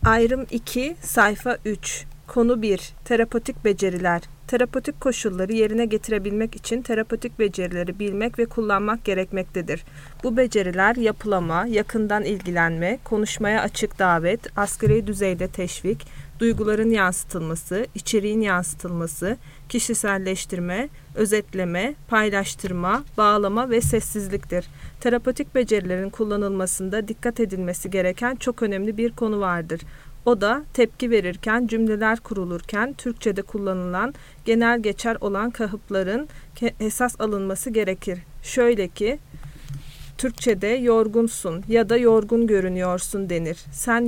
Ayrım 2, sayfa 3. Konu 1. Terapötik beceriler. Terapötik koşulları yerine getirebilmek için terapötik becerileri bilmek ve kullanmak gerekmektedir. Bu beceriler yapılama, yakından ilgilenme, konuşmaya açık davet, asgari düzeyde teşvik, duyguların yansıtılması, içeriğin yansıtılması, kişiselleştirme, özetleme, paylaştırma, bağlama ve sessizliktir. Terapötik becerilerin kullanılmasında dikkat edilmesi gereken çok önemli bir konu vardır. O da tepki verirken, cümleler kurulurken Türkçe'de kullanılan genel geçer olan kalıpların esas alınması gerekir. Şöyle ki, Türkçe'de yorgunsun ya da yorgun görünüyorsun denir.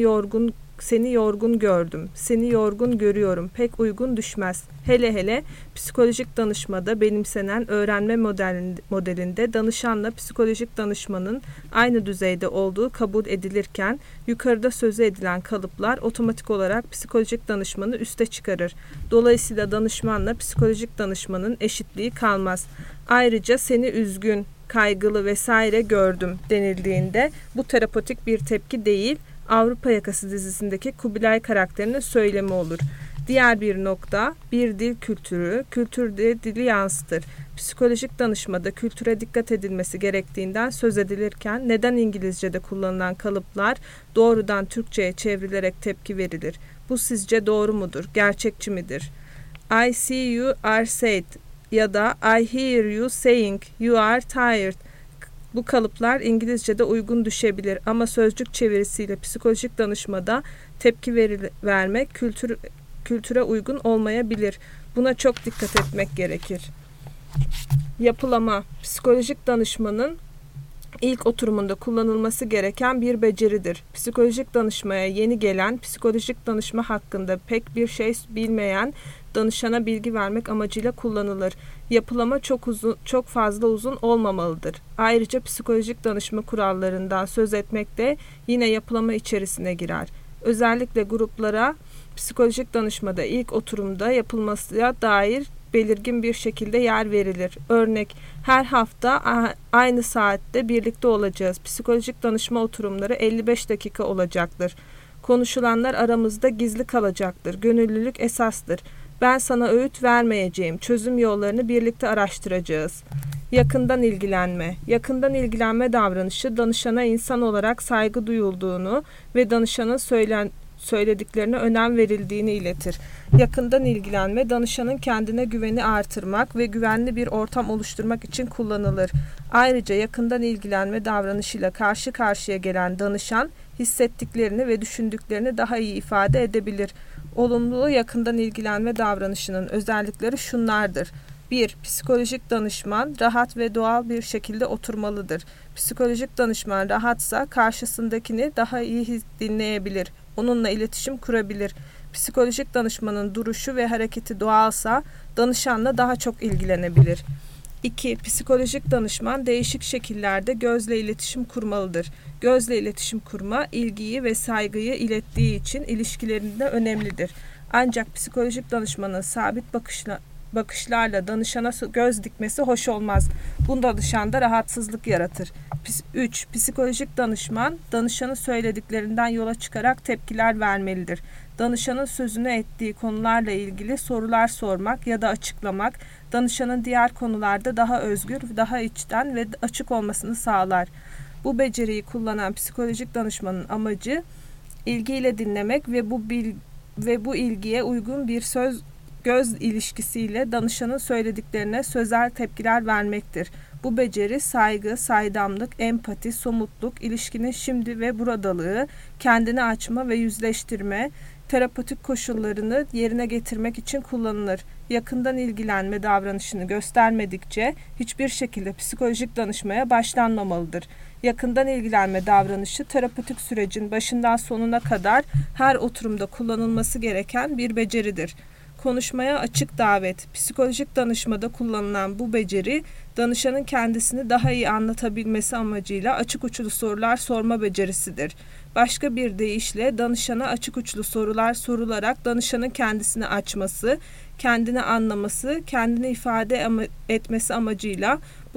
Seni yorgun gördüm, seni yorgun görüyorum pek uygun düşmez. Hele hele psikolojik danışmada benimsenen öğrenme modelinde danışanla psikolojik danışmanın aynı düzeyde olduğu kabul edilirken yukarıda sözü edilen kalıplar otomatik olarak psikolojik danışmanı üste çıkarır. Dolayısıyla danışmanla psikolojik danışmanın eşitliği kalmaz. Ayrıca seni üzgün, kaygılı vesaire gördüm denildiğinde bu terapötik bir tepki değil, Avrupa Yakası dizisindeki Kubilay karakterinin söylemi olur. Diğer bir nokta, bir dil kültürü, kültür de dili yansıtır. Psikolojik danışmada kültüre dikkat edilmesi gerektiğinden söz edilirken neden İngilizce'de kullanılan kalıplar doğrudan Türkçe'ye çevrilerek tepki verilir? Bu sizce doğru mudur, gerçekçi midir? I see you are sad ya da I hear you saying you are tired. Bu kalıplar İngilizce'de uygun düşebilir ama sözcük çevirisiyle psikolojik danışmada tepki vermek kültüre uygun olmayabilir. Buna çok dikkat etmek gerekir. Yapılama, psikolojik danışmanın ilk oturumunda kullanılması gereken bir beceridir. Psikolojik danışmaya yeni gelen, psikolojik danışma hakkında pek bir şey bilmeyen danışana bilgi vermek amacıyla kullanılır. Yapılama çok fazla uzun olmamalıdır. Ayrıca psikolojik danışma kurallarından söz etmek de yine yapılama içerisine girer. Özellikle gruplara psikolojik danışmada ilk oturumda yapılmasına dair belirgin bir şekilde yer verilir. Örnek, her hafta aynı saatte birlikte olacağız. Psikolojik danışma oturumları 55 dakika olacaktır. Konuşulanlar aramızda gizli kalacaktır. Gönüllülük esastır. Ben sana öğüt vermeyeceğim. Çözüm yollarını birlikte araştıracağız. Yakından ilgilenme. Yakından ilgilenme davranışı danışana insan olarak saygı duyulduğunu ve danışanın söylediklerine önem verildiğini iletir. Yakından ilgilenme, danışanın kendine güveni artırmak ve güvenli bir ortam oluşturmak için kullanılır. Ayrıca yakından ilgilenme davranışıyla karşı karşıya gelen danışan, hissettiklerini ve düşündüklerini daha iyi ifade edebilir. Olumlu yakından ilgilenme davranışının özellikleri şunlardır. 1. Psikolojik danışman rahat ve doğal bir şekilde oturmalıdır. Psikolojik danışman rahatsa karşısındakini daha iyi dinleyebilir. Onunla iletişim kurabilir. Psikolojik danışmanın duruşu ve hareketi doğalsa danışanla daha çok ilgilenebilir. 2. Psikolojik danışman değişik şekillerde gözle iletişim kurmalıdır. Gözle iletişim kurma, ilgiyi ve saygıyı ilettiği için ilişkilerinde önemlidir. Ancak psikolojik danışmanın sabit bakışlarla danışana göz dikmesi hoş olmaz. Bu danışanda rahatsızlık yaratır. 3. Psikolojik danışman, danışanın söylediklerinden yola çıkarak tepkiler vermelidir. Danışanın sözünü ettiği konularla ilgili sorular sormak ya da açıklamak, danışanın diğer konularda daha özgür, daha içten ve açık olmasını sağlar. Bu beceriyi kullanan psikolojik danışmanın amacı, ilgiyle dinlemek ve bu ilgiye uygun bir göz ilişkisiyle danışanın söylediklerine sözel tepkiler vermektir. Bu beceri saygı, saydamlık, empati, somutluk, ilişkinin şimdi ve buradalığı, kendini açma ve yüzleştirme, terapötik koşullarını yerine getirmek için kullanılır. Yakından ilgilenme davranışını göstermedikçe hiçbir şekilde psikolojik danışmaya başlanmamalıdır. Yakından ilgilenme davranışı terapötik sürecin başından sonuna kadar her oturumda kullanılması gereken bir beceridir. Konuşmaya açık davet. Psikolojik danışmada kullanılan bu beceri, danışanın kendisini daha iyi anlatabilmesi amacıyla açık uçlu sorular sorma becerisidir. Başka bir deyişle danışana açık uçlu sorular sorularak danışanın kendisini açması, kendini anlaması, kendini ifade etmesi amacıyla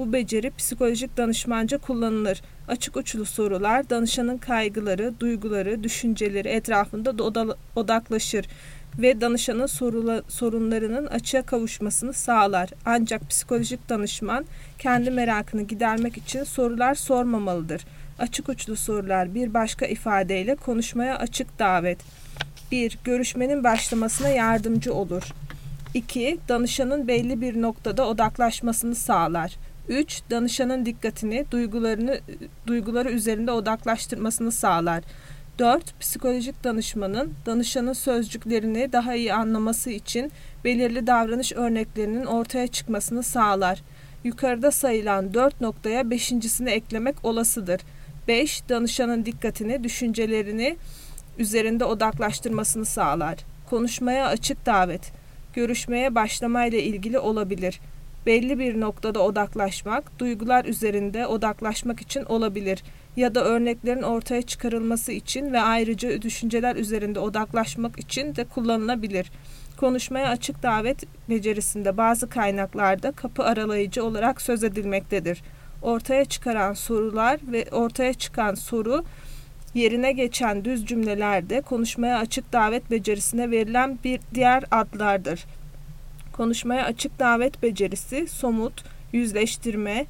Bu beceri psikolojik danışmanca kullanılır. Açık uçlu sorular danışanın kaygıları, duyguları, düşünceleri etrafında odaklaşır ve danışanın sorunlarının açığa kavuşmasını sağlar. Ancak psikolojik danışman kendi merakını gidermek için sorular sormamalıdır. Açık uçlu sorular bir başka ifadeyle konuşmaya açık davet. 1. Görüşmenin başlamasına yardımcı olur. 2. Danışanın belli bir noktada odaklaşmasını sağlar. 3. Danışanın dikkatini duyguları üzerinde odaklaştırmasını sağlar. 4. Psikolojik danışanın sözcüklerini daha iyi anlaması için belirli davranış örneklerinin ortaya çıkmasını sağlar. Yukarıda sayılan 4 noktaya 5.'sini eklemek olasıdır. 5. Danışanın dikkatini, düşüncelerini üzerinde odaklaştırmasını sağlar. Konuşmaya açık davet. Görüşmeye başlamayla ilgili olabilir. Belli bir noktada odaklaşmak, duygular üzerinde odaklaşmak için olabilir ya da örneklerin ortaya çıkarılması için ve ayrıca düşünceler üzerinde odaklaşmak için de kullanılabilir. Konuşmaya açık davet becerisinde bazı kaynaklarda kapı aralayıcı olarak söz edilmektedir. Ortaya çıkaran sorular ve ortaya çıkan soru yerine geçen düz cümlelerde konuşmaya açık davet becerisine verilen bir diğer adlardır. Konuşmaya açık davet becerisi somut, yüzleştirme,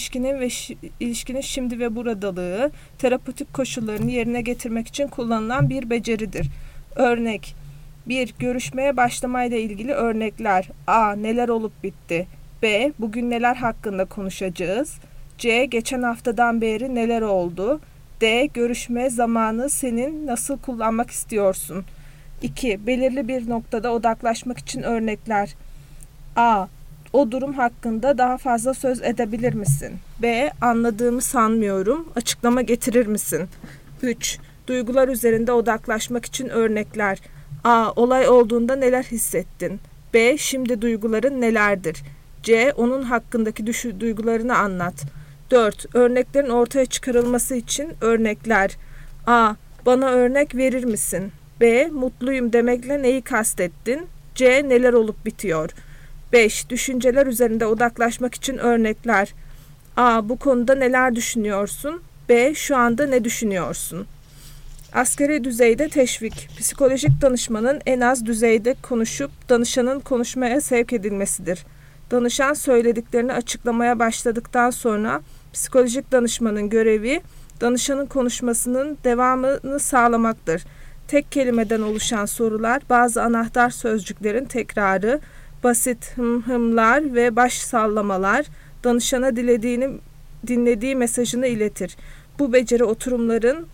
ilişkinin şimdi ve buradalığı, terapötik koşullarını yerine getirmek için kullanılan bir beceridir. Örnek 1. Görüşmeye başlamayla ilgili örnekler. A. Neler olup bitti? B. Bugün neler hakkında konuşacağız? C. Geçen haftadan beri neler oldu? D. Görüşme zamanı senin nasıl kullanmak istiyorsun? 2. Belirli bir noktada odaklaşmak için örnekler. A. O durum hakkında daha fazla söz edebilir misin? B. Anladığımı sanmıyorum. Açıklama getirir misin? 3. Duygular üzerinde odaklaşmak için örnekler. A. Olay olduğunda neler hissettin? B. Şimdi duyguların nelerdir? C. Onun hakkındaki duygularını anlat. 4. Örneklerin ortaya çıkarılması için örnekler. A. Bana örnek verir misin? B. Mutluyum demekle neyi kastettin? C. Neler olup bitiyor? 5. Düşünceler üzerinde odaklaşmak için örnekler. A. Bu konuda neler düşünüyorsun? B. Şu anda ne düşünüyorsun? Asgari düzeyde teşvik, psikolojik danışmanın en az düzeyde konuşup danışanın konuşmaya sevk edilmesidir. Danışan söylediklerini açıklamaya başladıktan sonra psikolojik danışmanın görevi danışanın konuşmasının devamını sağlamaktır. Tek kelimeden oluşan sorular, bazı anahtar sözcüklerin tekrarı, basit hımlar ve baş sallamalar danışana dinlediği mesajını iletir. Bu beceri oturumların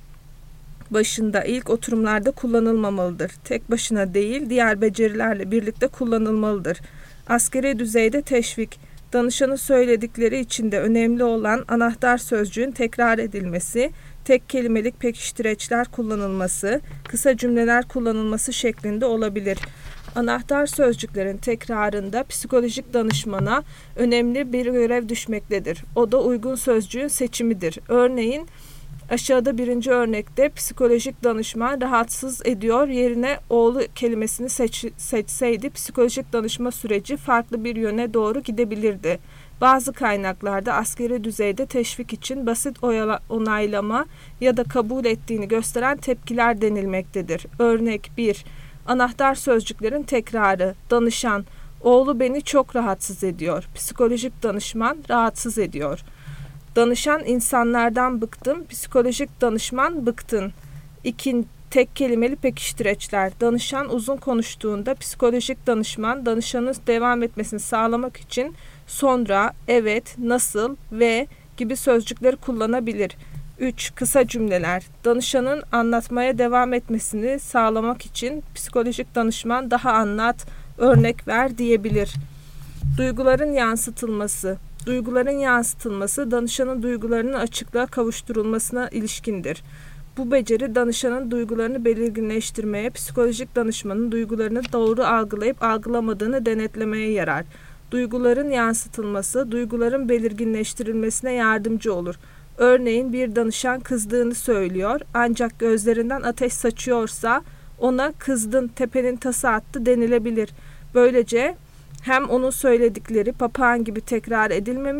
başında ilk oturumlarda kullanılmamalıdır. Tek başına değil, diğer becerilerle birlikte kullanılmalıdır. Asgari düzeyde teşvik, danışanın söyledikleri içinde önemli olan anahtar sözcüğün tekrar edilmesi, tek kelimelik pekiştireçler kullanılması, kısa cümleler kullanılması şeklinde olabilir. Anahtar sözcüklerin tekrarında psikolojik danışmana önemli bir görev düşmektedir. O da uygun sözcüğün seçimidir. Örneğin aşağıda birinci örnekte psikolojik danışman rahatsız ediyor yerine oğlu kelimesini seçseydi psikolojik danışma süreci farklı bir yöne doğru gidebilirdi. Bazı kaynaklarda asgari düzeyde teşvik için basit onaylama ya da kabul ettiğini gösteren tepkiler denilmektedir. Örnek 1. Anahtar sözcüklerin tekrarı. Danışan, oğlu beni çok rahatsız ediyor. Psikolojik danışman, rahatsız ediyor. Danışan, insanlardan bıktım. Psikolojik danışman, bıktın. 2. Tek kelimeli pekiştireçler. Danışan uzun konuştuğunda psikolojik danışman danışanın devam etmesini sağlamak için sonra, evet, nasıl, ve gibi sözcükleri kullanabilir. 3. Kısa cümleler. Danışanın anlatmaya devam etmesini sağlamak için psikolojik danışman daha anlat, örnek ver diyebilir. Duyguların yansıtılması. Duyguların yansıtılması danışanın duygularının açıklığa kavuşturulmasına ilişkindir. Bu beceri danışanın duygularını belirginleştirmeye, psikolojik danışmanın duygularını doğru algılayıp algılamadığını denetlemeye yarar. Duyguların yansıtılması, duyguların belirginleştirilmesine yardımcı olur. Örneğin bir danışan kızdığını söylüyor ancak gözlerinden ateş saçıyorsa ona kızdın, tepenin tası attı denilebilir. Böylece hem onun söyledikleri papağan gibi tekrar edilmemiş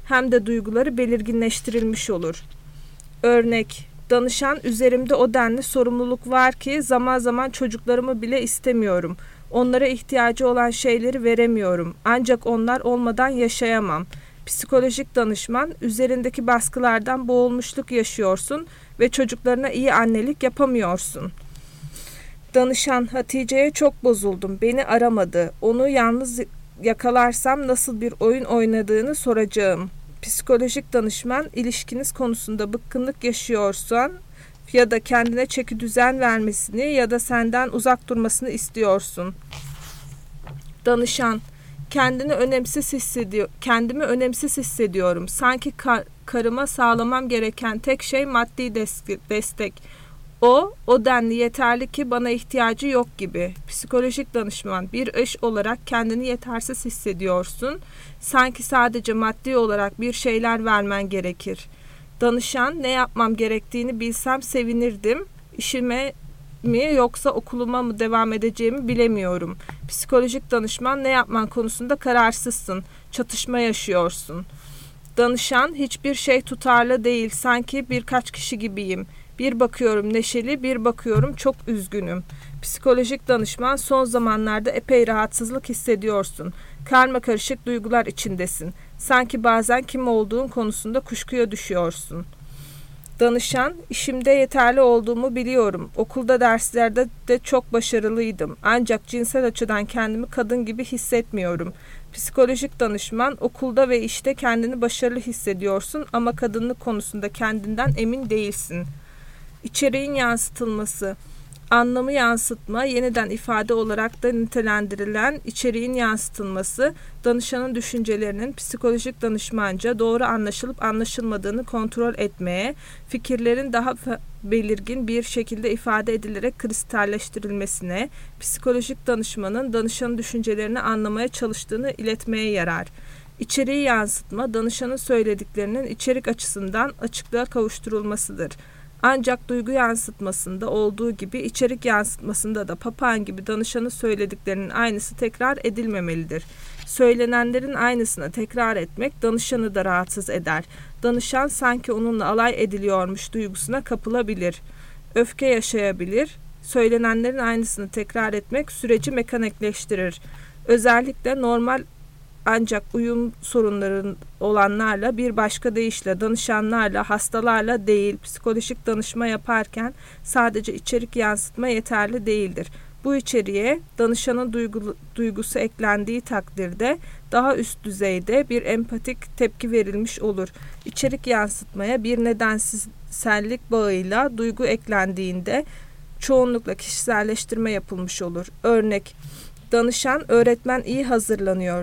hem de duyguları belirginleştirilmiş olur. Örnek: danışan, üzerimde o denli sorumluluk var ki zaman zaman çocuklarımı bile istemiyorum. Onlara ihtiyacı olan şeyleri veremiyorum. Ancak onlar olmadan yaşayamam. Psikolojik danışman, üzerindeki baskılardan boğulmuşluk yaşıyorsun ve çocuklarına iyi annelik yapamıyorsun. Danışan: Hatice'ye çok bozuldum. Beni aramadı. Onu yalnız yakalarsam nasıl bir oyun oynadığını soracağım. Psikolojik danışman, ilişkiniz konusunda bıkkınlık yaşıyorsan ya da kendine çeki düzen vermesini ya da senden uzak durmasını istiyorsun. Danışan: kendimi önemsiz hissediyorum. Sanki karıma sağlamam gereken tek şey maddi destek. O denli yeterli ki bana ihtiyacı yok gibi. Psikolojik danışman: bir eş olarak kendini yetersiz hissediyorsun. Sanki sadece maddi olarak bir şeyler vermen gerekir. Danışan: ne yapmam gerektiğini bilsem sevinirdim. İşime mi yoksa okuluma mı devam edeceğimi bilemiyorum. Psikolojik danışman: ne yapman konusunda kararsızsın. Çatışma yaşıyorsun. Danışan: hiçbir şey tutarlı değil. Sanki birkaç kişi gibiyim. Bir bakıyorum neşeli, bir bakıyorum çok üzgünüm. Psikolojik danışman: son zamanlarda epey rahatsızlık hissediyorsun. Karmakarışık duygular içindesin. Sanki bazen kim olduğun konusunda kuşkuya düşüyorsun. Danışan: işimde yeterli olduğumu biliyorum. Okulda, derslerde de çok başarılıydım. Ancak cinsel açıdan kendimi kadın gibi hissetmiyorum. Psikolojik danışman: okulda ve işte kendini başarılı hissediyorsun ama kadınlık konusunda kendinden emin değilsin. İçeriğin yansıtılması. Anlamı yansıtma, yeniden ifade olarak da nitelendirilen içeriğin yansıtılması, danışanın düşüncelerinin psikolojik danışmanca doğru anlaşılıp anlaşılmadığını kontrol etmeye, fikirlerin daha belirgin bir şekilde ifade edilerek kristalleştirilmesine, psikolojik danışmanın danışanın düşüncelerini anlamaya çalıştığını iletmeye yarar. İçeriği yansıtma, danışanın söylediklerinin içerik açısından açıklığa kavuşturulmasıdır. Ancak duygu yansıtmasında olduğu gibi içerik yansıtmasında da papağan gibi danışanın söylediklerinin aynısı tekrar edilmemelidir. Söylenenlerin aynısını tekrar etmek danışanı da rahatsız eder. Danışan sanki onunla alay ediliyormuş duygusuna kapılabilir. Öfke yaşayabilir. Söylenenlerin aynısını tekrar etmek süreci mekanikleştirir. Özellikle normal ancak uyum sorunları olanlarla, bir başka deyişle danışanlarla, hastalarla değil, psikolojik danışma yaparken sadece içerik yansıtma yeterli değildir. Bu içeriğe danışanın duygusu eklendiği takdirde daha üst düzeyde bir empatik tepki verilmiş olur. İçerik yansıtmaya bir nedensellik bağıyla duygu eklendiğinde çoğunlukla kişiselleştirme yapılmış olur. Örnek: danışan: öğretmen iyi hazırlanıyor.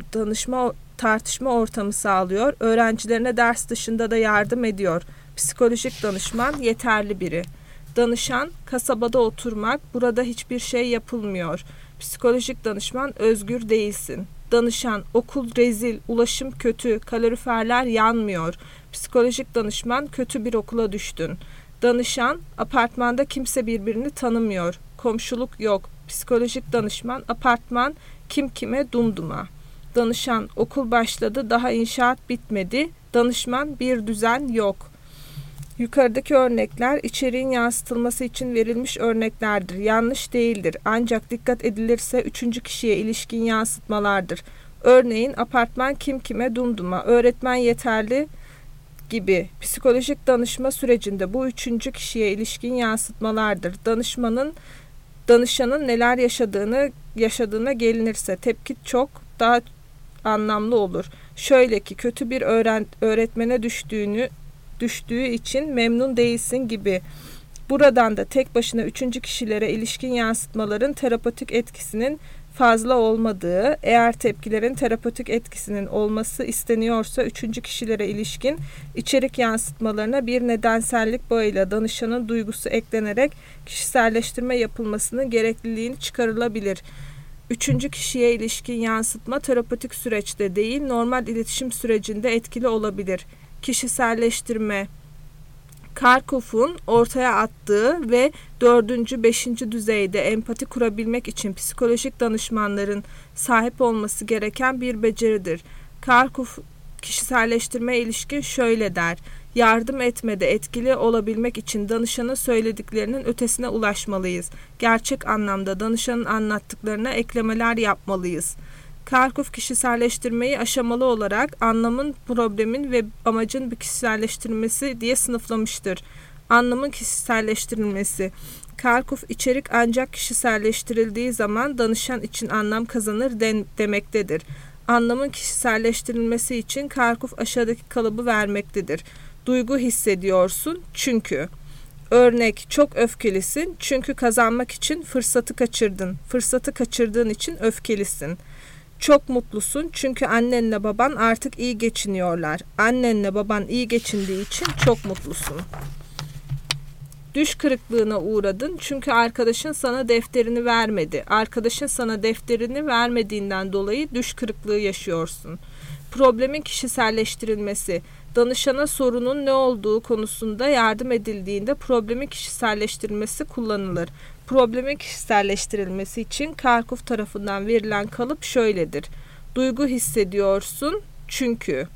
Tartışma ortamı sağlıyor. Öğrencilerine ders dışında da yardım ediyor. Psikolojik danışman: yeterli biri. Danışan: kasabada oturmak, burada hiçbir şey yapılmıyor. Psikolojik danışman: özgür değilsin. Danışan: okul rezil, ulaşım kötü, kaloriferler yanmıyor. Psikolojik danışman: kötü bir okula düştün. Danışan: apartmanda kimse birbirini tanımıyor. Komşuluk yok. Psikolojik danışman: apartman kim kime dumduma. Danışan: okul başladı, daha inşaat bitmedi. Danışman: bir düzen yok. Yukarıdaki örnekler içeriğin yansıtılması için verilmiş örneklerdir. Yanlış değildir. Ancak dikkat edilirse üçüncü kişiye ilişkin yansıtmalardır. Örneğin: apartman kim kime dumduma, öğretmen yeterli gibi. Psikolojik danışma sürecinde bu üçüncü kişiye ilişkin yansıtmalardır. Danışanın neler yaşadığına gelinirse tepki çok daha anlamlı olur. Şöyle ki: kötü bir öğretmene düştüğü için memnun değilsin gibi. Buradan da tek başına üçüncü kişilere ilişkin yansıtmaların terapötik etkisinin fazla olmadığı, eğer tepkilerin terapötik etkisinin olması isteniyorsa üçüncü kişilere ilişkin içerik yansıtmalarına bir nedensellik bağıyla danışanın duygusu eklenerek kişiselleştirme yapılmasının gerekliliğini çıkarılabilir. Üçüncü kişiye ilişkin yansıtma terapötik süreçte değil, normal iletişim sürecinde etkili olabilir. Kişiselleştirme, Karkoff'un ortaya attığı ve 4. 5. düzeyde empati kurabilmek için psikolojik danışmanların sahip olması gereken bir beceridir. kişiselleştirmeye ilişkin şöyle der: yardım etmede etkili olabilmek için danışanın söylediklerinin ötesine ulaşmalıyız. Gerçek anlamda danışanın anlattıklarına eklemeler yapmalıyız. Karkuf kişiselleştirmeyi aşamalı olarak anlamın, problemin ve amacın bir kişiselleştirilmesi diye sınıflamıştır. Anlamın kişiselleştirilmesi. Karkuf, içerik ancak kişiselleştirildiği zaman danışan için anlam kazanır demektedir. Anlamın kişiselleştirilmesi için Karkuf aşağıdaki kalıbı vermektedir. Duygu hissediyorsun çünkü. Örnek: çok öfkelisin çünkü kazanmak için fırsatı kaçırdın. Fırsatı kaçırdığın için öfkelisin. Çok mutlusun çünkü annenle baban artık iyi geçiniyorlar. Annenle baban iyi geçindiği için çok mutlusun. Düş kırıklığına uğradın çünkü arkadaşın sana defterini vermedi. Arkadaşın sana defterini vermediğinden dolayı düş kırıklığı yaşıyorsun. Problemin kişiselleştirilmesi. Danışana sorunun ne olduğu konusunda yardım edildiğinde problemin kişiselleştirilmesi kullanılır. Problemin kişiselleştirilmesi için Karkuf tarafından verilen kalıp şöyledir: duygu hissediyorsun çünkü.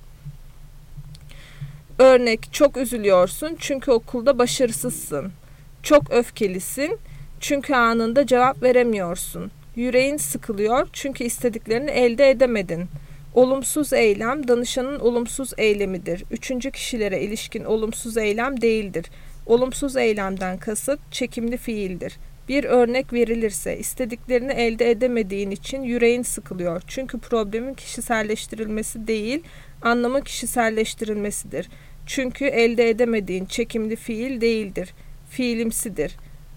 Örnek: çok üzülüyorsun çünkü okulda başarısızsın. Çok öfkelisin çünkü anında cevap veremiyorsun. Yüreğin sıkılıyor çünkü istediklerini elde edemedin. Olumsuz eylem danışanın olumsuz eylemidir. Üçüncü kişilere ilişkin olumsuz eylem değildir. Olumsuz eylemden kasıt çekimli fiildir. Bir örnek verilirse: istediklerini elde edemediğin için yüreğin sıkılıyor. Çünkü problemin kişiselleştirilmesi değil, anlamın kişiselleştirilmesidir. Çünkü elde edemediğin çekimli fiil değildir, fiilimsidir.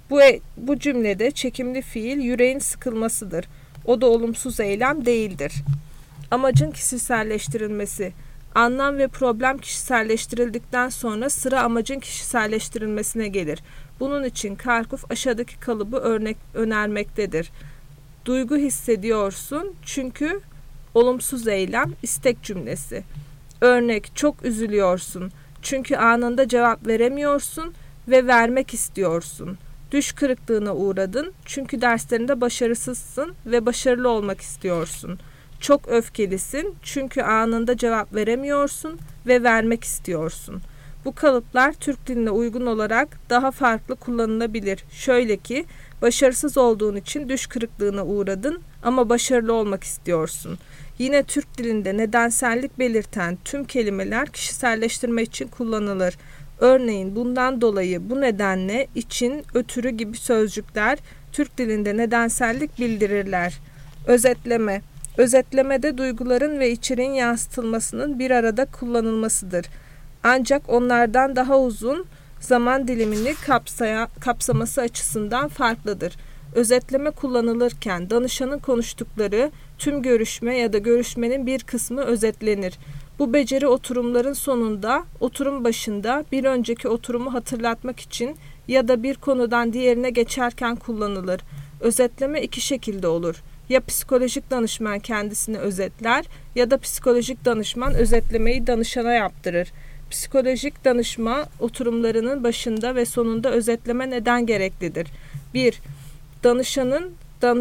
Bu cümlede çekimli fiil yüreğin sıkılmasıdır. O da olumsuz eylem değildir. Amacın kişiselleştirilmesi. Anlam ve problem kişiselleştirildikten sonra sıra amacın kişiselleştirilmesine gelir. Bunun için Karkuf aşağıdaki kalıbı önermektedir. Duygu hissediyorsun çünkü olumsuz eylem istek cümlesi. Örnek: çok üzülüyorsun çünkü anında cevap veremiyorsun ve vermek istiyorsun. Düş kırıklığına uğradın çünkü derslerinde başarısızsın ve başarılı olmak istiyorsun. Çok öfkelisin çünkü anında cevap veremiyorsun ve vermek istiyorsun. Bu kalıplar Türk diline uygun olarak daha farklı kullanılabilir. Şöyle ki: başarısız olduğun için düş kırıklığına uğradın ama başarılı olmak istiyorsun. Yine Türk dilinde nedensellik belirten tüm kelimeler kişiselleştirme için kullanılır. Örneğin bundan dolayı, bu nedenle, için, ötürü gibi sözcükler Türk dilinde nedensellik bildirirler. Özetleme. Özetlemede duyguların ve içeriğin yansıtılmasının bir arada kullanılmasıdır. Ancak onlardan daha uzun zaman dilimini kapsaması açısından farklıdır. Özetleme kullanılırken danışanın konuştukları tüm görüşme ya da görüşmenin bir kısmı özetlenir. Bu beceri oturumların sonunda, oturum başında bir önceki oturumu hatırlatmak için ya da bir konudan diğerine geçerken kullanılır. Özetleme iki şekilde olur: ya psikolojik danışman kendisini özetler ya da psikolojik danışman özetlemeyi danışana yaptırır. Psikolojik danışma oturumlarının başında ve sonunda özetleme neden gereklidir? 1. Danışanın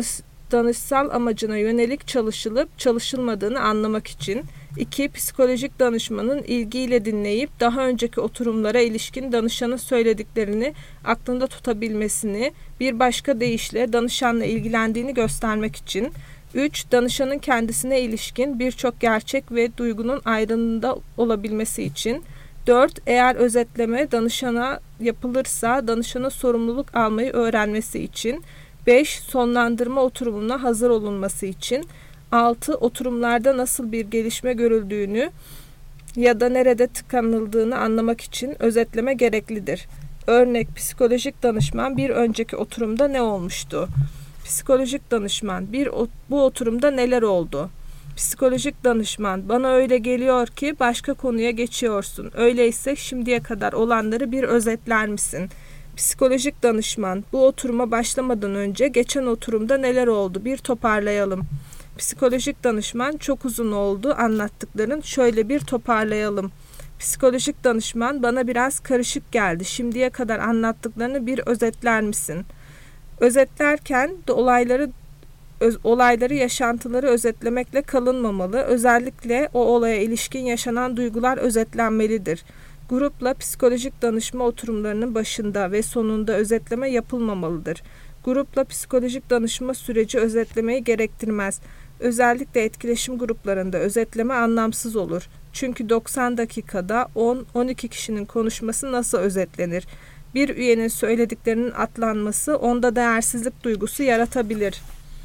danışsal amacına yönelik çalışılıp çalışılmadığını anlamak için. 2. Psikolojik danışmanın ilgiyle dinleyip daha önceki oturumlara ilişkin danışanın söylediklerini aklında tutabilmesini, bir başka deyişle danışanla ilgilendiğini göstermek için. 3. Danışanın kendisine ilişkin birçok gerçek ve duygunun ayrımında olabilmesi için. 4. Eğer özetleme danışana yapılırsa danışana sorumluluk almayı öğrenmesi için. 5. Sonlandırma oturumuna hazır olunması için. 6. Oturumlarda nasıl bir gelişme görüldüğünü ya da nerede tıkanıldığını anlamak için özetleme gereklidir. Örnek: psikolojik danışman bir önceki oturumda ne olmuştu? Psikolojik danışman: bu oturumda neler oldu? Psikolojik danışman: bana öyle geliyor ki başka konuya geçiyorsun. Öyleyse şimdiye kadar olanları bir özetler misin? Psikolojik danışman: bu oturuma başlamadan önce geçen oturumda neler oldu? Bir toparlayalım. Psikolojik danışman: çok uzun oldu anlattıkların, şöyle bir toparlayalım. Psikolojik danışman: bana biraz karışık geldi. Şimdiye kadar anlattıklarını bir özetler misin? Özetlerken de olayları olayları, yaşantıları özetlemekle kalınmamalı. Özellikle o olaya ilişkin yaşanan duygular özetlenmelidir. Grupla psikolojik danışma oturumlarının başında ve sonunda özetleme yapılmamalıdır. Grupla psikolojik danışma süreci özetlemeyi gerektirmez. Özellikle etkileşim gruplarında özetleme anlamsız olur. Çünkü 90 dakikada 10-12 kişinin konuşması nasıl özetlenir? Bir üyenin söylediklerinin atlanması onda değersizlik duygusu yaratabilir.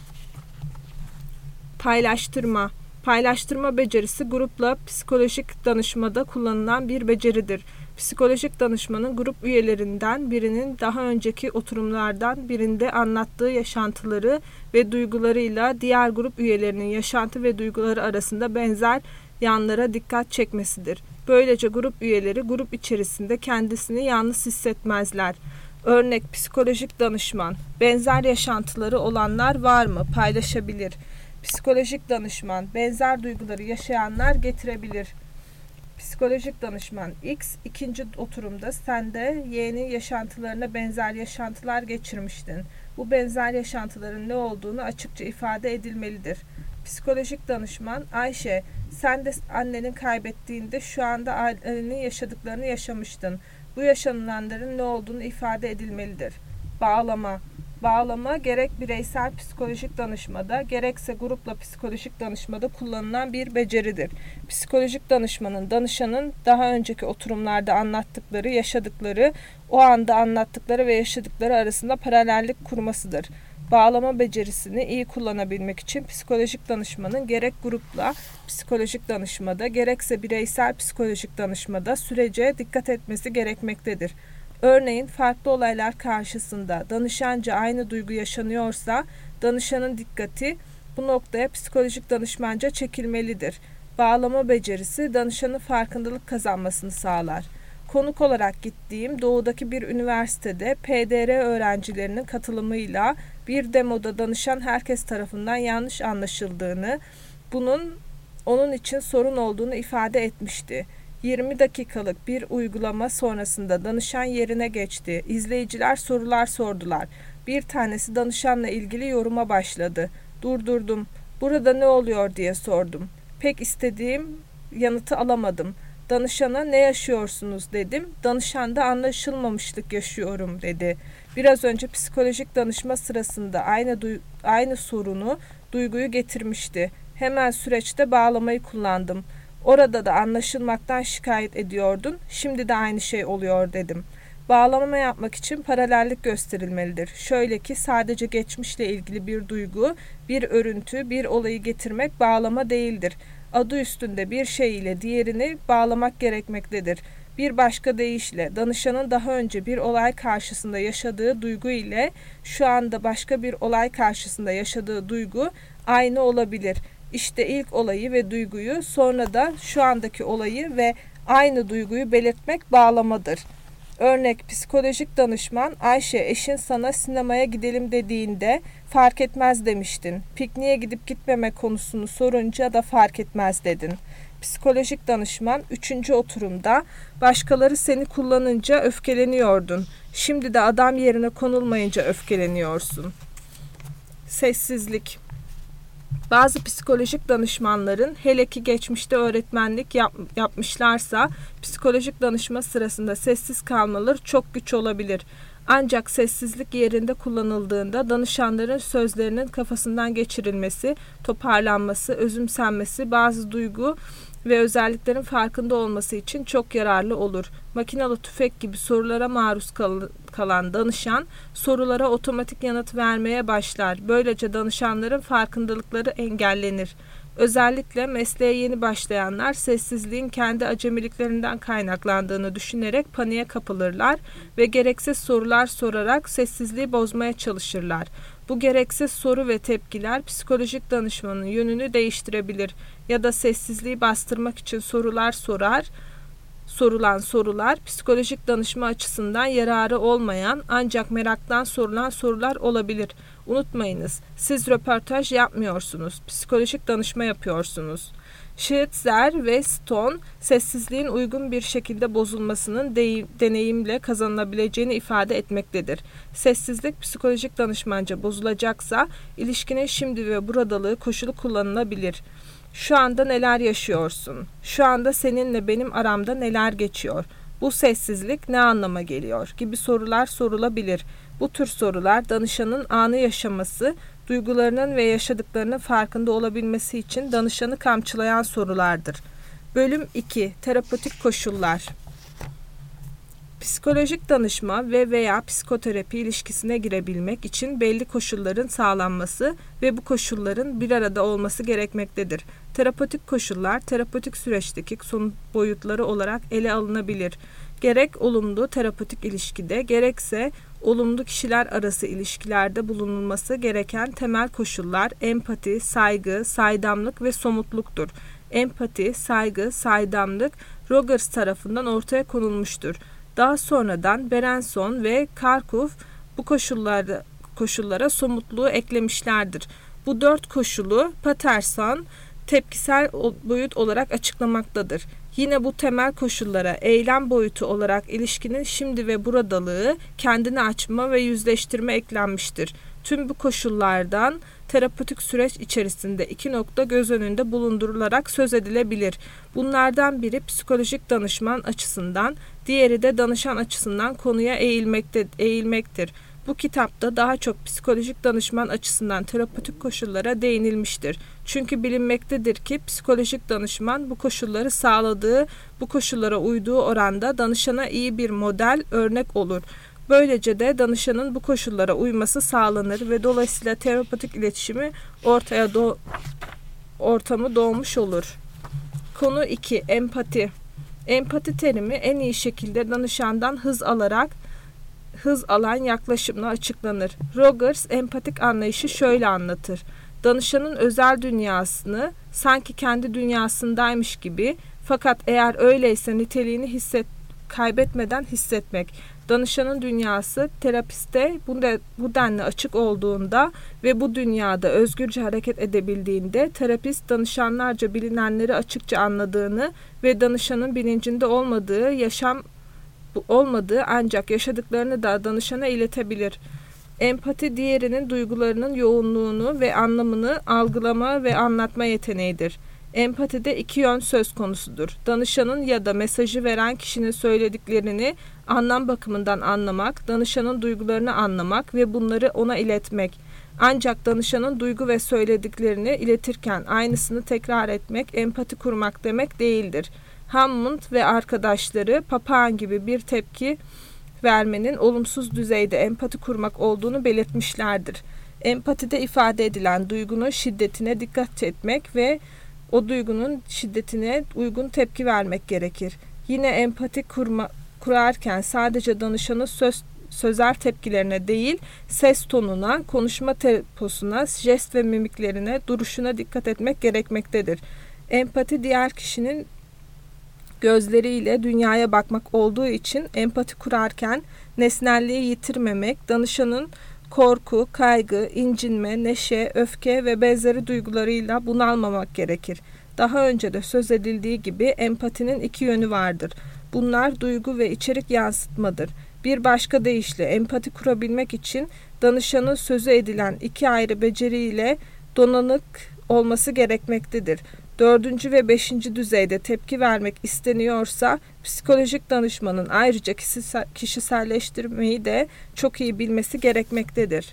Paylaştırma. Paylaştırma becerisi grupla psikolojik danışmada kullanılan bir beceridir. Psikolojik danışmanın grup üyelerinden birinin daha önceki oturumlardan birinde anlattığı yaşantıları ve duygularıyla diğer grup üyelerinin yaşantı ve duyguları arasında benzer yanlara dikkat çekmesidir. Böylece grup üyeleri grup içerisinde kendisini yalnız hissetmezler. Örnek psikolojik danışman. Benzer yaşantıları olanlar var mı? Paylaşabilir. Psikolojik danışman. Benzer duyguları yaşayanlar getirebilir. Psikolojik danışman X ikinci oturumda sen de Y'nin yaşantılarına benzer yaşantılar geçirmiştin. Bu benzer yaşantıların ne olduğunu açıkça ifade edilmelidir. Psikolojik danışman Ayşe, sen de annenin kaybettiğinde şu anda ailenin yaşadıklarını yaşamıştın. Bu yaşanılanların ne olduğunu ifade edilmelidir. Bağlama. Bağlama gerek bireysel psikolojik danışmada gerekse grupla psikolojik danışmada kullanılan bir beceridir. Psikolojik danışmanın danışanın daha önceki oturumlarda anlattıkları, yaşadıkları, o anda anlattıkları ve yaşadıkları arasında paralellik kurmasıdır. Bağlama becerisini iyi kullanabilmek için psikolojik danışmanın gerek grupla psikolojik danışmada gerekse bireysel psikolojik danışmada sürece dikkat etmesi gerekmektedir. Örneğin farklı olaylar karşısında danışanca aynı duygu yaşanıyorsa danışanın dikkati bu noktaya psikolojik danışmanca çekilmelidir. Bağlama becerisi danışanın farkındalık kazanmasını sağlar. Konuk olarak gittiğim doğudaki bir üniversitede PDR öğrencilerinin katılımıyla bir demoda danışan herkes tarafından yanlış anlaşıldığını, bunun onun için sorun olduğunu ifade etmişti. 20 dakikalık bir uygulama sonrasında danışan yerine geçti. İzleyiciler sorular sordular. Bir tanesi danışanla ilgili yoruma başladı. Durdurdum. Burada ne oluyor diye sordum. Pek istediğim yanıtı alamadım. Danışana ne yaşıyorsunuz dedim. Danışan da anlaşılmamışlık yaşıyorum dedi. Biraz önce psikolojik danışma sırasında aynı sorunu, duyguyu getirmişti. Hemen süreçte bağlamayı kullandım. Orada da anlaşılmaktan şikayet ediyordun. Şimdi de aynı şey oluyor dedim. Bağlama yapmak için paralellik gösterilmelidir. Şöyle ki sadece geçmişle ilgili bir duygu, bir örüntü, bir olayı getirmek bağlama değildir. Adı üstünde bir şey ile diğerini bağlamak gerekmektedir. Bir başka deyişle danışanın daha önce bir olay karşısında yaşadığı duygu ile şu anda başka bir olay karşısında yaşadığı duygu aynı olabilir. İşte ilk olayı ve duyguyu sonra da şu andaki olayı ve aynı duyguyu belirtmek bağlamadır. Örnek psikolojik danışman Ayşe eşin sana sinemaya gidelim dediğinde fark etmez demiştin. Pikniğe gidip gitmeme konusunu sorunca da fark etmez dedin. Psikolojik danışman 3. oturumda başkaları seni kullanınca öfkeleniyordun. Şimdi de adam yerine konulmayınca öfkeleniyorsun. Sessizlik. Bazı psikolojik danışmanların hele ki geçmişte öğretmenlik yapmışlarsa psikolojik danışma sırasında sessiz kalmaları çok güç olabilir. Ancak sessizlik yerinde kullanıldığında danışanların sözlerinin kafasından geçirilmesi, toparlanması, özümsenmesi, bazı duygu ve özelliklerin farkında olması için çok yararlı olur. Makinalı tüfek gibi sorulara maruz kalan danışan sorulara otomatik yanıt vermeye başlar. Böylece danışanların farkındalıkları engellenir. Özellikle mesleğe yeni başlayanlar sessizliğin kendi acemiliklerinden kaynaklandığını düşünerek paniğe kapılırlar ve gereksiz sorular sorarak sessizliği bozmaya çalışırlar. Bu gereksiz soru ve tepkiler psikolojik danışmanın yönünü değiştirebilir ya da sessizliği bastırmak için sorulan sorular psikolojik danışma açısından yararı olmayan ancak meraktan sorulan sorular olabilir. Unutmayınız, siz röportaj yapmıyorsunuz, psikolojik danışma yapıyorsunuz. Schweitzer ve Stone, sessizliğin uygun bir şekilde bozulmasının deneyimle kazanılabileceğini ifade etmektedir. Sessizlik psikolojik danışmanca bozulacaksa, ilişkinin şimdi ve buradalığı koşulu kullanılabilir. Şu anda neler yaşıyorsun? Şu anda seninle benim aramda neler geçiyor? Bu sessizlik ne anlama geliyor? Gibi sorular sorulabilir. Bu tür sorular danışanın anı yaşaması, duygularının ve yaşadıklarının farkında olabilmesi için danışanı kamçılayan sorulardır. Bölüm 2. Terapötik koşullar. Psikolojik danışma ve veya psikoterapi ilişkisine girebilmek için belli koşulların sağlanması ve bu koşulların bir arada olması gerekmektedir. Terapötik koşullar, terapötik süreçteki son boyutları olarak ele alınabilir. Gerek olumlu terapötik ilişkide, gerekse olumlu kişiler arası ilişkilerde bulunulması gereken temel koşullar empati, saygı, saydamlık ve somutluktur. Empati, saygı, saydamlık Rogers tarafından ortaya konulmuştur. Daha sonradan Berenson ve Karpov bu koşullara somutluğu eklemişlerdir. Bu 4 koşulu Patterson tepkisel boyut olarak açıklamaktadır. Yine bu temel koşullara eylem boyutu olarak ilişkinin şimdi ve buradalığı, kendini açma ve yüzleştirme eklenmiştir. Tüm bu koşullardan terapötik süreç içerisinde 2 nokta göz önünde bulundurularak söz edilebilir. Bunlardan biri psikolojik danışman açısından, diğeri de danışan açısından konuya eğilmektir. Bu kitapta daha çok psikolojik danışman açısından terapötik koşullara değinilmiştir. Çünkü bilinmektedir ki psikolojik danışman bu koşulları sağladığı, bu koşullara uyduğu oranda danışana iyi bir model, örnek olur. Böylece de danışanın bu koşullara uyması sağlanır ve dolayısıyla terapötik iletişimi ortamı doğmuş olur. Konu 2. Empati. Empati terimi en iyi şekilde danışandan hız alan yaklaşımla açıklanır. Rogers empatik anlayışı şöyle anlatır. Danışanın özel dünyasını sanki kendi dünyasındaymış gibi, fakat eğer öyleyse niteliğini kaybetmeden hissetmek. Danışanın dünyası terapiste bu denli açık olduğunda ve bu dünyada özgürce hareket edebildiğinde terapist danışanlarca bilinenleri açıkça anladığını ve danışanın bilincinde olmadığı ancak yaşadıklarını da danışana iletebilir. Empati diğerinin duygularının yoğunluğunu ve anlamını algılama ve anlatma yeteneğidir. Empatide 2 yön söz konusudur. Danışanın ya da mesajı veren kişinin söylediklerini anlam bakımından anlamak, danışanın duygularını anlamak ve bunları ona iletmek. Ancak danışanın duygu ve söylediklerini iletirken aynısını tekrar etmek, empati kurmak demek değildir. Hammond ve arkadaşları papağan gibi bir tepki vermenin olumsuz düzeyde empati kurmak olduğunu belirtmişlerdir. Empatide ifade edilen duygunun şiddetine dikkat etmek ve o duygunun şiddetine uygun tepki vermek gerekir. Yine empati kurarken sadece danışanın sözel tepkilerine değil, ses tonuna, konuşma temposuna, jest ve mimiklerine, duruşuna dikkat etmek gerekmektedir. Empati diğer kişinin gözleriyle dünyaya bakmak olduğu için empati kurarken nesnelliği yitirmemek, danışanın korku, kaygı, incinme, neşe, öfke ve benzeri duygularıyla bunalmamak gerekir. Daha önce de söz edildiği gibi empatinin 2 yönü vardır. Bunlar duygu ve içerik yansıtmadır. Bir başka deyişle empati kurabilmek için danışanın sözü edilen 2 ayrı beceriyle donanık olması gerekmektedir. 4. ve 5. düzeyde tepki vermek isteniyorsa psikolojik danışmanın ayrıca kişiselleştirmeyi de çok iyi bilmesi gerekmektedir.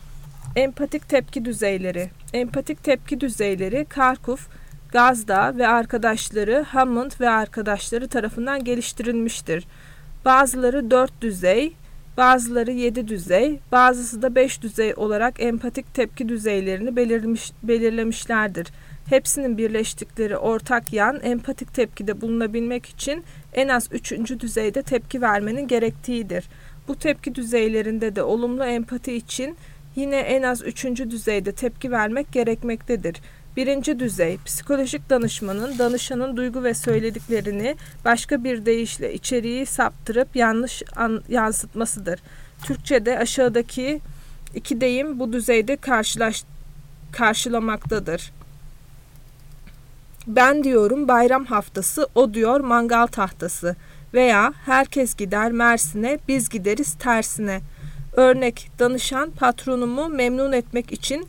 Empatik tepki düzeyleri. Empatik tepki düzeyleri Karpov, Gazda ve arkadaşları, Hammond ve arkadaşları tarafından geliştirilmiştir. Bazıları 4 düzey, bazıları 7 düzey, bazısı da 5 düzey olarak empatik tepki düzeylerini belirlemişlerdir. Hepsinin birleştikleri ortak yan, empatik tepkide bulunabilmek için en az 3. düzeyde tepki vermenin gerektiğidir. Bu tepki düzeylerinde de olumlu empati için yine en az 3. düzeyde tepki vermek gerekmektedir. 1. düzey, psikolojik danışanın duygu ve söylediklerini başka bir deyişle içeriği saptırıp yanlış yansıtmasıdır. Türkçe'de aşağıdaki 2 deyim bu düzeyde karşılamaktadır. Ben diyorum bayram haftası, o diyor mangal tahtası. Veya herkes gider Mersin'e, biz gideriz tersine. Örnek, danışan patronumu memnun etmek için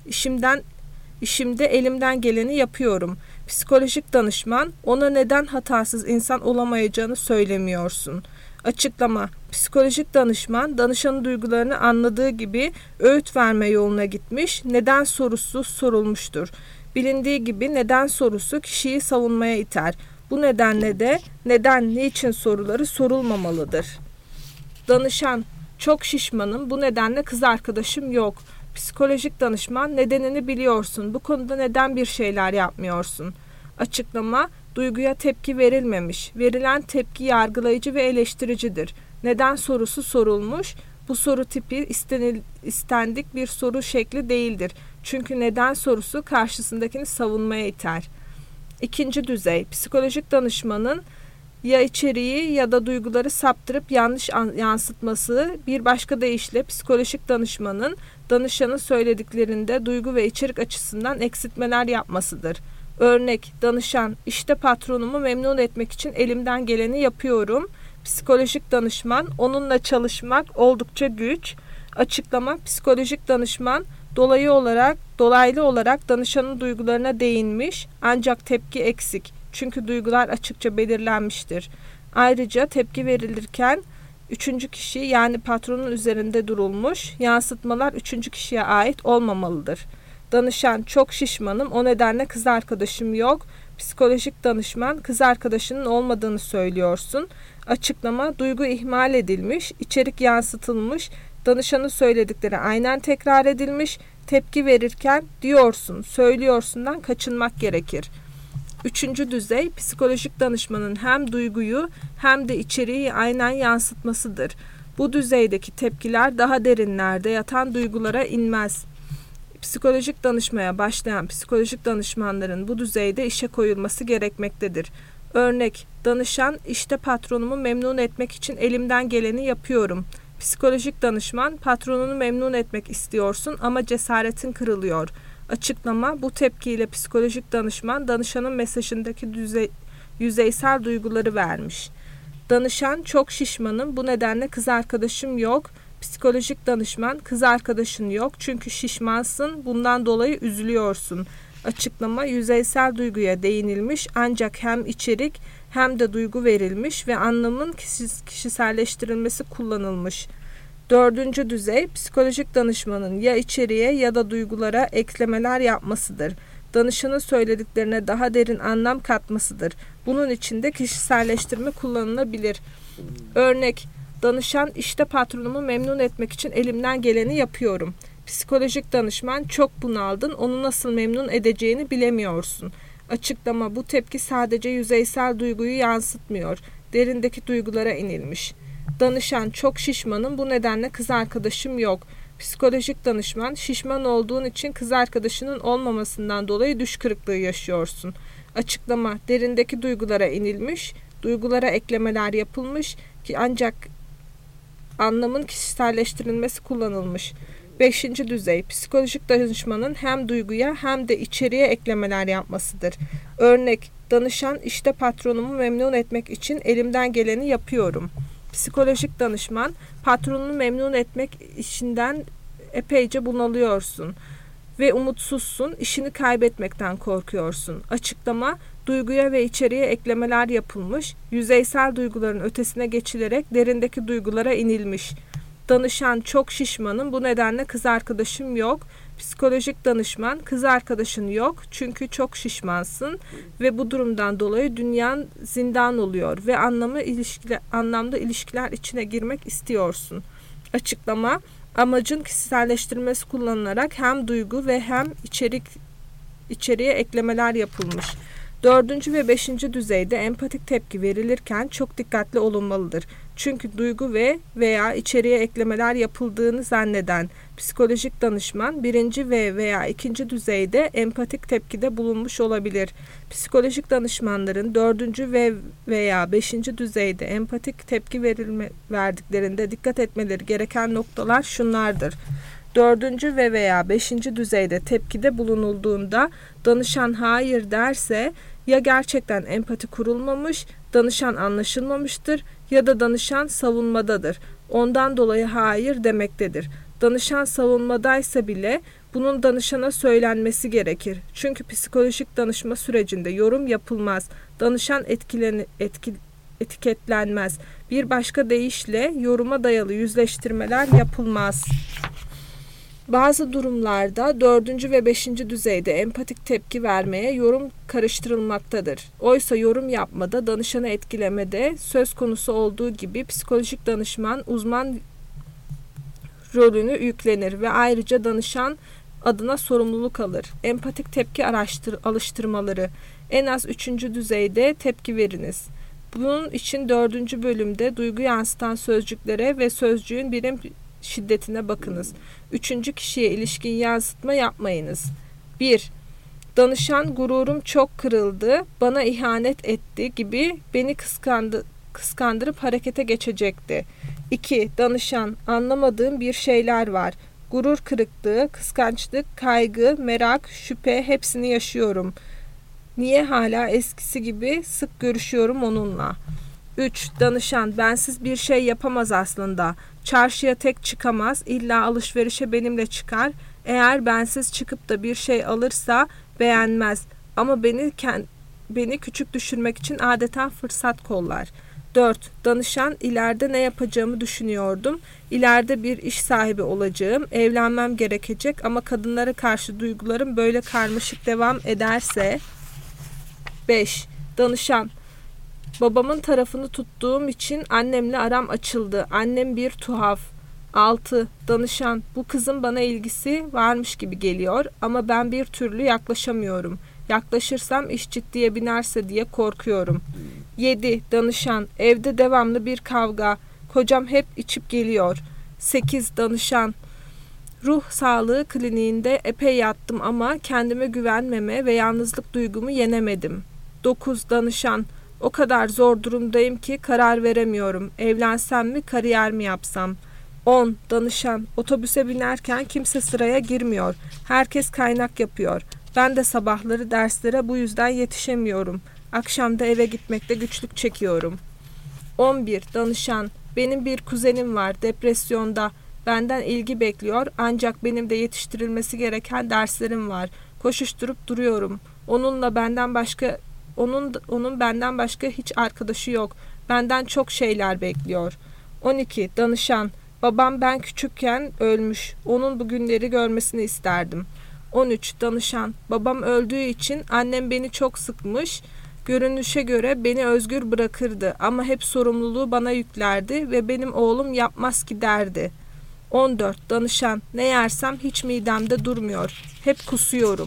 işimde elimden geleni yapıyorum. Psikolojik danışman, ona neden hatasız insan olamayacağını söylemiyorsun. Açıklama, psikolojik danışman danışanın duygularını anladığı gibi öğüt verme yoluna gitmiş, neden sorusu sorulmuştur. Bilindiği gibi neden sorusu kişiyi savunmaya iter. Bu nedenle de neden, niçin soruları sorulmamalıdır. Danışan, çok şişmanım, bu nedenle kız arkadaşım yok. Psikolojik danışman, nedenini biliyorsun, bu konuda neden bir şeyler yapmıyorsun? Açıklama, duyguya tepki verilmemiş. Verilen tepki yargılayıcı ve eleştiricidir. Neden sorusu sorulmuş. Bu soru tipi istendik bir soru şekli değildir. Çünkü neden sorusu karşısındakini savunmaya iter. İkinci düzey, psikolojik danışmanın ya içeriği ya da duyguları saptırıp yanlış yansıtması, bir başka deyişle psikolojik danışmanın danışanın söylediklerinde duygu ve içerik açısından eksiltmeler yapmasıdır. Örnek, danışan, işte patronumu memnun etmek için elimden geleni yapıyorum. Psikolojik danışman, onunla çalışmak oldukça güç. Açıklama, psikolojik danışman dolaylı olarak danışanın duygularına değinmiş, ancak tepki eksik. Çünkü duygular açıkça belirlenmiştir. Ayrıca tepki verilirken üçüncü kişi yani patronun üzerinde durulmuş, yansıtmalar üçüncü kişiye ait olmamalıdır. Danışan, çok şişmanım, o nedenle kız arkadaşım yok. Psikolojik danışman, kız arkadaşının olmadığını söylüyorsun. Açıklama, duygu ihmal edilmiş, içerik yansıtılmış, danışanın söyledikleri aynen tekrar edilmiş, tepki verirken diyorsun, söylüyorsundan kaçınmak gerekir. Üçüncü düzey, psikolojik danışmanın hem duyguyu hem de içeriği aynen yansıtmasıdır. Bu düzeydeki tepkiler daha derinlerde yatan duygulara inmez. Psikolojik danışmaya başlayan psikolojik danışmanların bu düzeyde işe koyulması gerekmektedir. Örnek, danışan, işte patronumu memnun etmek için elimden geleni yapıyorum. Psikolojik danışman, patronunu memnun etmek istiyorsun ama cesaretin kırılıyor. Açıklama, bu tepkiyle psikolojik danışman danışanın mesajındaki yüzeysel duyguları vermiş. Danışan, çok şişmanım, bu nedenle kız arkadaşım yok. Psikolojik danışman, kız arkadaşın yok çünkü şişmansın, bundan dolayı üzülüyorsun. Açıklama, yüzeysel duyguya değinilmiş ancak hem içerik hem de duygu verilmiş ve anlamın kişiselleştirilmesi kullanılmış. Dördüncü düzey, psikolojik danışmanın ya içeriğe ya da duygulara eklemeler yapmasıdır. Danışanın söylediklerine daha derin anlam katmasıdır. Bunun için de kişiselleştirme kullanılabilir. Örnek, danışan, işte patronumu memnun etmek için elimden geleni yapıyorum. Psikolojik danışman, çok bunaldın, onu nasıl memnun edeceğini bilemiyorsun. Açıklama, bu tepki sadece yüzeysel duyguyu yansıtmıyor, derindeki duygulara inilmiş. Danışan, çok şişmanım, bu nedenle kız arkadaşım yok. Psikolojik danışman, şişman olduğun için kız arkadaşının olmamasından dolayı düş kırıklığı yaşıyorsun. Açıklama, derindeki duygulara inilmiş, duygulara eklemeler yapılmış ki ancak anlamın kişiselleştirilmesi kullanılmış. Beşinci düzey, psikolojik danışmanın hem duyguya hem de içeriğe eklemeler yapmasıdır. Örnek, danışan, işte patronumu memnun etmek için elimden geleni yapıyorum. Psikolojik danışman, patronunu memnun etmek işinden epeyce bunalıyorsun ve umutsuzsun, işini kaybetmekten korkuyorsun. Açıklama, duyguya ve içeriğe eklemeler yapılmış, yüzeysel duyguların ötesine geçilerek derindeki duygulara inilmiş. Danışan, çok şişmanım, bu nedenle kız arkadaşım yok. Psikolojik danışman, kız arkadaşın yok çünkü çok şişmansın ve bu durumdan dolayı dünyan zindan oluyor ve anlamda ilişkiler içine girmek istiyorsun. Açıklama, amacın kişiselleştirilmesi kullanılarak hem duygu ve hem içeriğe eklemeler yapılmış. Dördüncü ve beşinci düzeyde empatik tepki verilirken çok dikkatli olunmalıdır. Çünkü duygu veya içeriğe eklemeler yapıldığını zanneden psikolojik danışman birinci veya ikinci düzeyde empatik tepkide bulunmuş olabilir. Psikolojik danışmanların dördüncü veya beşinci düzeyde empatik tepki verdiklerinde dikkat etmeleri gereken noktalar şunlardır. 4. ve veya 5. düzeyde tepkide bulunulduğunda danışan hayır derse ya gerçekten empati kurulmamış, danışan anlaşılmamıştır ya da danışan savunmadadır. Ondan dolayı hayır demektedir. Danışan savunmadaysa bile bunun danışana söylenmesi gerekir. Çünkü psikolojik danışma sürecinde yorum yapılmaz. Danışan etiketlenmez. Bir başka deyişle yoruma dayalı yüzleştirmeler yapılmaz. Bazı durumlarda 4. ve 5. düzeyde empatik tepki vermeye yorum karıştırılmaktadır. Oysa yorum yapmada, danışanı etkilemede söz konusu olduğu gibi psikolojik danışman uzman rolünü yüklenir ve ayrıca danışan adına sorumluluk alır. Empatik tepki alıştırmaları. En az 3. düzeyde tepki veriniz. Bunun için 4. bölümde duygu yansıtan sözcüklere ve sözcüğün birim şiddetine bakınız. 3. kişiye ilişkin yansıtma yapmayınız. 1. Danışan gururum çok kırıldı, bana ihanet etti gibi beni kıskandırıp harekete geçecekti. 2. Danışan anlamadığım bir şeyler var. Gurur kırıklığı, kıskançlık, kaygı, merak, şüphe hepsini yaşıyorum. Niye hala eskisi gibi sık görüşüyorum onunla? 3. Danışan bensiz bir şey yapamaz aslında. Çarşıya tek çıkamaz, illa alışverişe benimle çıkar. Eğer bensiz çıkıp da bir şey alırsa beğenmez. Ama beni küçük düşürmek için adeta fırsat kollar. 4. Danışan ileride ne yapacağımı düşünüyordum. İleride bir iş sahibi olacağım. Evlenmem gerekecek ama kadınlara karşı duygularım böyle karmaşık devam ederse. 5. Danışan babamın tarafını tuttuğum için annemle aram açıldı. Annem bir tuhaf. 6. Danışan bu kızın bana ilgisi varmış gibi geliyor ama ben bir türlü yaklaşamıyorum. Yaklaşırsam iş ciddiye binerse diye korkuyorum. 7. Danışan evde devamlı bir kavga. Kocam hep içip geliyor. 8. Danışan ruh sağlığı kliniğinde epey yattım ama kendime güvenmeme ve yalnızlık duygumu yenemedim. 9. Danışan o kadar zor durumdayım ki karar veremiyorum. Evlensem mi, kariyer mi yapsam? 10. Danışan otobüse binerken kimse sıraya girmiyor. Herkes kaynak yapıyor. Ben de sabahları derslere bu yüzden yetişemiyorum. Akşamda eve gitmekte güçlük çekiyorum. 11. Danışan benim bir kuzenim var, depresyonda. Benden ilgi bekliyor ancak benim de yetiştirilmesi gereken derslerim var. Koşuşturup duruyorum. Onun benden başka hiç arkadaşı yok. Benden çok şeyler bekliyor. 12. Danışan babam ben küçükken ölmüş. Onun bu günleri görmesini isterdim. 13. Danışan babam öldüğü için annem beni çok sıkmış. Görünüşe göre beni özgür bırakırdı ama hep sorumluluğu bana yüklerdi ve benim oğlum yapmaz ki derdi. 14. Danışan ne yersem hiç midemde durmuyor. Hep kusuyorum.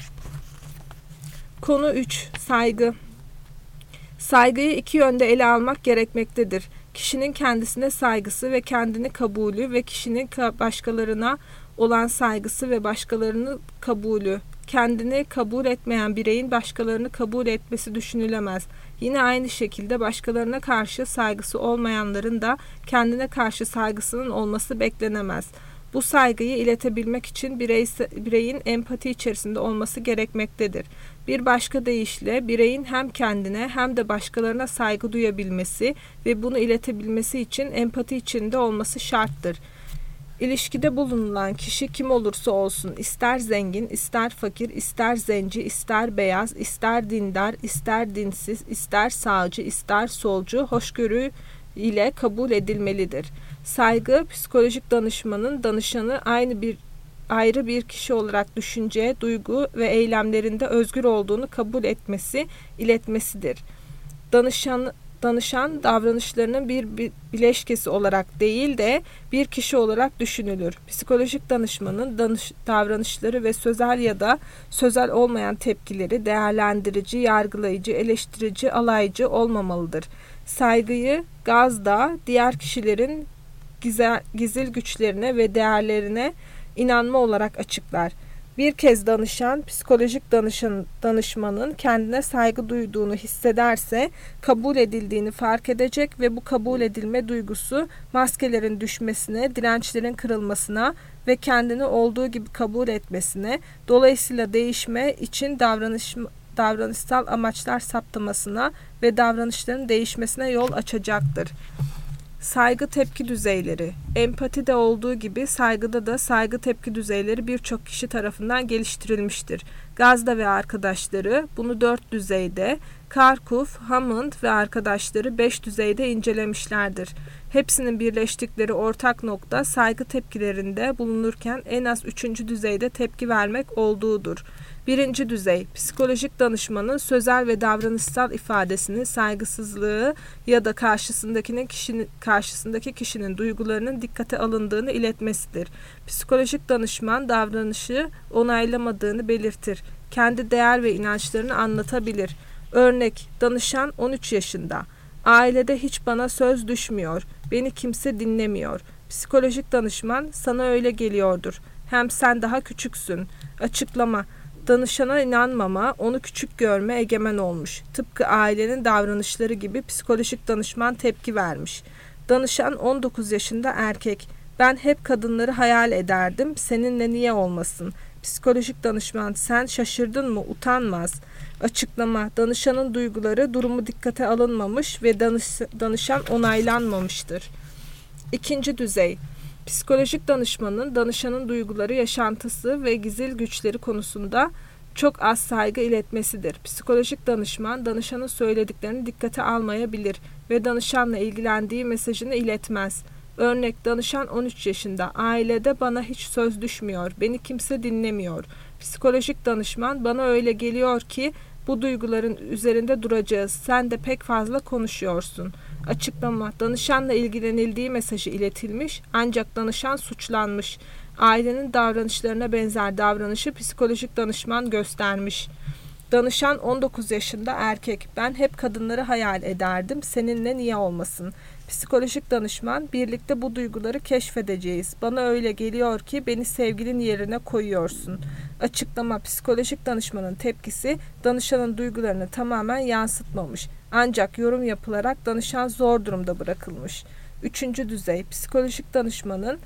Konu 3. Saygı. Saygıyı iki yönde ele almak gerekmektedir. Kişinin kendisine saygısı ve kendini kabulü ve kişinin başkalarına olan saygısı ve başkalarının kabulü. Kendini kabul etmeyen bireyin başkalarını kabul etmesi düşünülemez. Yine aynı şekilde başkalarına karşı saygısı olmayanların da kendine karşı saygısının olması beklenemez. Bu saygıyı iletebilmek için bireyin empati içerisinde olması gerekmektedir. Bir başka deyişle bireyin hem kendine hem de başkalarına saygı duyabilmesi ve bunu iletebilmesi için empati içinde olması şarttır. İlişkide bulunulan kişi kim olursa olsun, ister zengin, ister fakir, ister zenci, ister beyaz, ister dindar, ister dinsiz, ister sağcı, ister solcu, hoşgörü ile kabul edilmelidir. Saygı, psikolojik danışmanın danışanı ayrı bir kişi olarak düşünce, duygu ve eylemlerinde özgür olduğunu kabul etmesi, iletmesidir. Danışan davranışlarının bir bileşkesi olarak değil de bir kişi olarak düşünülür. Psikolojik danışmanın davranışları ve sözel ya da sözel olmayan tepkileri değerlendirici, yargılayıcı, eleştirici, alaycı olmamalıdır. Saygıyı gazda diğer kişilerin gizil güçlerine ve değerlerine inanma olarak açıklar. Bir kez psikolojik danışmanın kendine saygı duyduğunu hissederse kabul edildiğini fark edecek ve bu kabul edilme duygusu maskelerin düşmesine, dirençlerin kırılmasına ve kendini olduğu gibi kabul etmesine, dolayısıyla değişme için davranışsal amaçlar saptamasına ve davranışların değişmesine yol açacaktır. Saygı tepki düzeyleri. Empatide olduğu gibi saygıda da saygı tepki düzeyleri birçok kişi tarafından geliştirilmiştir. Gazda ve arkadaşları bunu 4 düzeyde, Karkuf, Hammond ve arkadaşları 5 düzeyde incelemişlerdir. Hepsinin birleştikleri ortak nokta saygı tepkilerinde bulunurken en az 3. düzeyde tepki vermek olduğudur. 1. düzey, psikolojik danışmanın sözel ve davranışsal ifadesini, saygısızlığı ya da karşısındaki kişinin duygularının dikkate alındığını iletmesidir. Psikolojik danışman davranışı onaylamadığını belirtir. Kendi değer ve inançlarını anlatabilir. Örnek, danışan 13 yaşında. Ailede hiç bana söz düşmüyor. Beni kimse dinlemiyor. Psikolojik danışman, sana öyle geliyordur. Hem sen daha küçüksün. Açıklama, danışana inanmama, onu küçük görme egemen olmuş. Tıpkı ailenin davranışları gibi psikolojik danışman tepki vermiş. Danışan 19 yaşında erkek. Ben hep kadınları hayal ederdim. Seninle niye olmasın? Psikolojik danışman, sen şaşırdın mı? Utanmaz. Açıklama, danışanın duyguları, durumu dikkate alınmamış ve danışan onaylanmamıştır. 2. düzey, psikolojik danışmanın danışanın duyguları, yaşantısı ve gizil güçleri konusunda çok az saygı iletmesidir. Psikolojik danışman danışanın söylediklerini dikkate almayabilir ve danışanla ilgilendiği mesajını iletmez. Örnek, danışan 13 yaşında. Ailede bana hiç söz düşmüyor. Beni kimse dinlemiyor. Psikolojik danışman, bana öyle geliyor ki bu duyguların üzerinde duracağız. Sen de pek fazla konuşuyorsun. Açıklama, danışanla ilgilenildiği mesajı iletilmiş ancak danışan suçlanmış. Ailenin davranışlarına benzer davranışı psikolojik danışman göstermiş. Danışan 19 yaşında erkek. Ben hep kadınları hayal ederdim. Seninle niye olmasın? Psikolojik danışman, birlikte bu duyguları keşfedeceğiz. Bana öyle geliyor ki beni sevgilin yerine koyuyorsun. Açıklama, psikolojik danışmanın tepkisi danışanın duygularını tamamen yansıtmamış. Ancak yorum yapılarak danışan zor durumda bırakılmış. 3. düzey, psikolojik danışmanın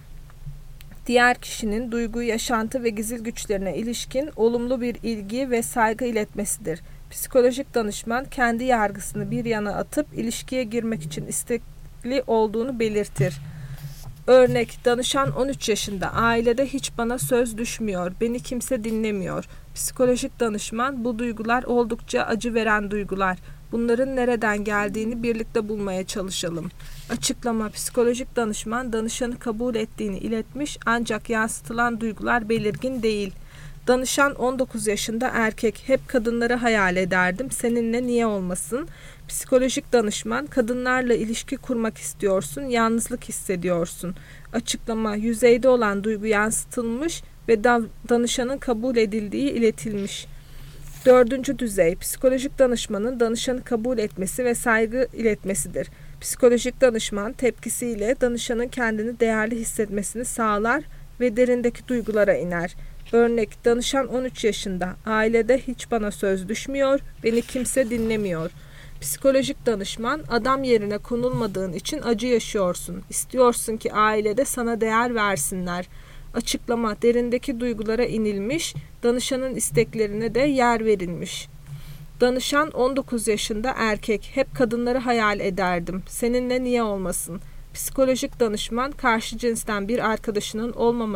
diğer kişinin duygu, yaşantı ve gizil güçlerine ilişkin olumlu bir ilgi ve saygı iletmesidir. Psikolojik danışman kendi yargısını bir yana atıp ilişkiye girmek için istekli olduğunu belirtir. Örnek, danışan 13 yaşında. Ailede hiç bana söz düşmüyor. Beni kimse dinlemiyor. Psikolojik danışman, bu duygular oldukça acı veren duygular. Bunların nereden geldiğini birlikte bulmaya çalışalım. Açıklama, psikolojik danışman danışanı kabul ettiğini iletmiş ancak yansıtılan duygular belirgin değil. Danışan 19 yaşında erkek. Hep kadınları hayal ederdim. Seninle niye olmasın? Psikolojik danışman, kadınlarla ilişki kurmak istiyorsun, yalnızlık hissediyorsun. Açıklama, yüzeyde olan duygu yansıtılmış ve danışanın kabul edildiği iletilmiş. 4. düzey, psikolojik danışmanın danışanı kabul etmesi ve saygı iletmesidir. Psikolojik danışman tepkisiyle danışanın kendini değerli hissetmesini sağlar ve derindeki duygulara iner. Örnek, danışan 13 yaşında. Ailede hiç bana söz düşmüyor, beni kimse dinlemiyor. Psikolojik danışman, adam yerine konulmadığın için acı yaşıyorsun. İstiyorsun ki ailede sana değer versinler. Açıklama, derindeki duygulara inilmiş, danışanın isteklerine de yer verilmiş. Danışan 19 yaşında erkek. Hep kadınları hayal ederdim. Seninle niye olmasın? Psikolojik danışman, karşı cinsten bir arkadaşının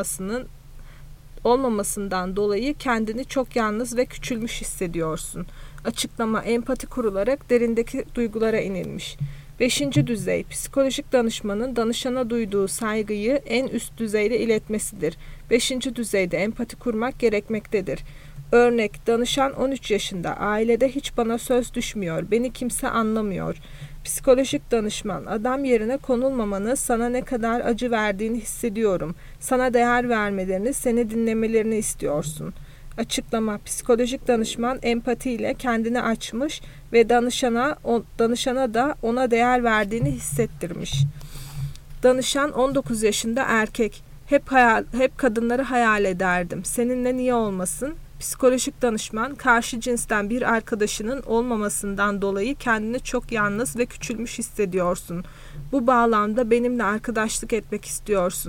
olmamasından dolayı kendini çok yalnız ve küçülmüş hissediyorsun. Açıklama, empati kurularak derindeki duygulara inilmiş. 5. düzey, psikolojik danışmanın danışana duyduğu saygıyı en üst düzeyde iletmesidir. 5. düzeyde empati kurmak gerekmektedir. Örnek, danışan 13 yaşında. Ailede hiç bana söz düşmüyor. Beni kimse anlamıyor. Psikolojik danışman, adam yerine konulmamanı, sana ne kadar acı verdiğini hissediyorum. Sana değer vermelerini, seni dinlemelerini istiyorsun. Açıklama, psikolojik danışman empatiyle kendini açmış ve danışana da ona değer verdiğini hissettirmiş. Danışan 19 yaşında erkek. Hep kadınları hayal ederdim. Seninle niye olmasın? Psikolojik danışman, karşı cinsten bir arkadaşının olmamasından dolayı kendini çok yalnız ve küçülmüş hissediyorsun. Bu bağlamda benimle arkadaşlık etmek istiyorsun.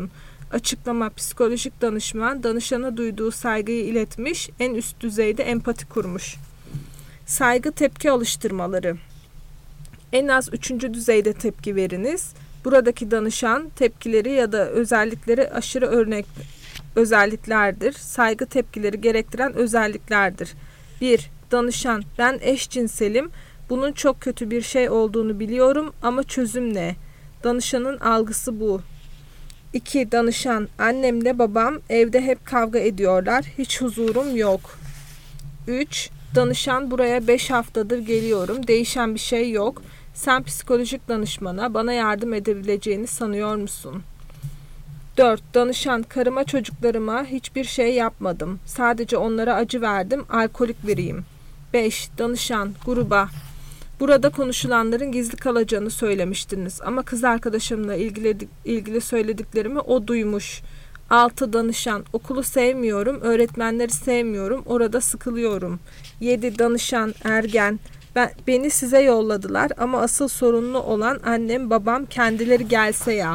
Açıklama: psikolojik danışman danışana duyduğu saygıyı iletmiş, en üst düzeyde empati kurmuş. Saygı tepki alıştırmaları. En az 3. düzeyde tepki veriniz. Buradaki danışan tepkileri ya da özellikleri aşırı örnek özelliklerdir. Saygı tepkileri gerektiren özelliklerdir. 1. Danışan: ben eşcinselim. Bunun çok kötü bir şey olduğunu biliyorum ama çözüm ne? Danışanın algısı bu. 2. Danışan: annemle babam evde hep kavga ediyorlar. Hiç huzurum yok. 3. Danışan: buraya 5 haftadır geliyorum. Değişen bir şey yok. Sen psikolojik danışmana bana yardım edebileceğini sanıyor musun? 4. Danışan: karıma çocuklarıma hiçbir şey yapmadım. Sadece onlara acı verdim. Alkolik biriyim. 5. Danışan gruba: burada konuşulanların gizli kalacağını söylemiştiniz ama kız arkadaşımla ilgili söylediklerimi o duymuş. 6. Danışan: okulu sevmiyorum, öğretmenleri sevmiyorum, orada sıkılıyorum. 7. Danışan ergen: beni size yolladılar ama asıl sorunlu olan annem babam, kendileri gelse ya.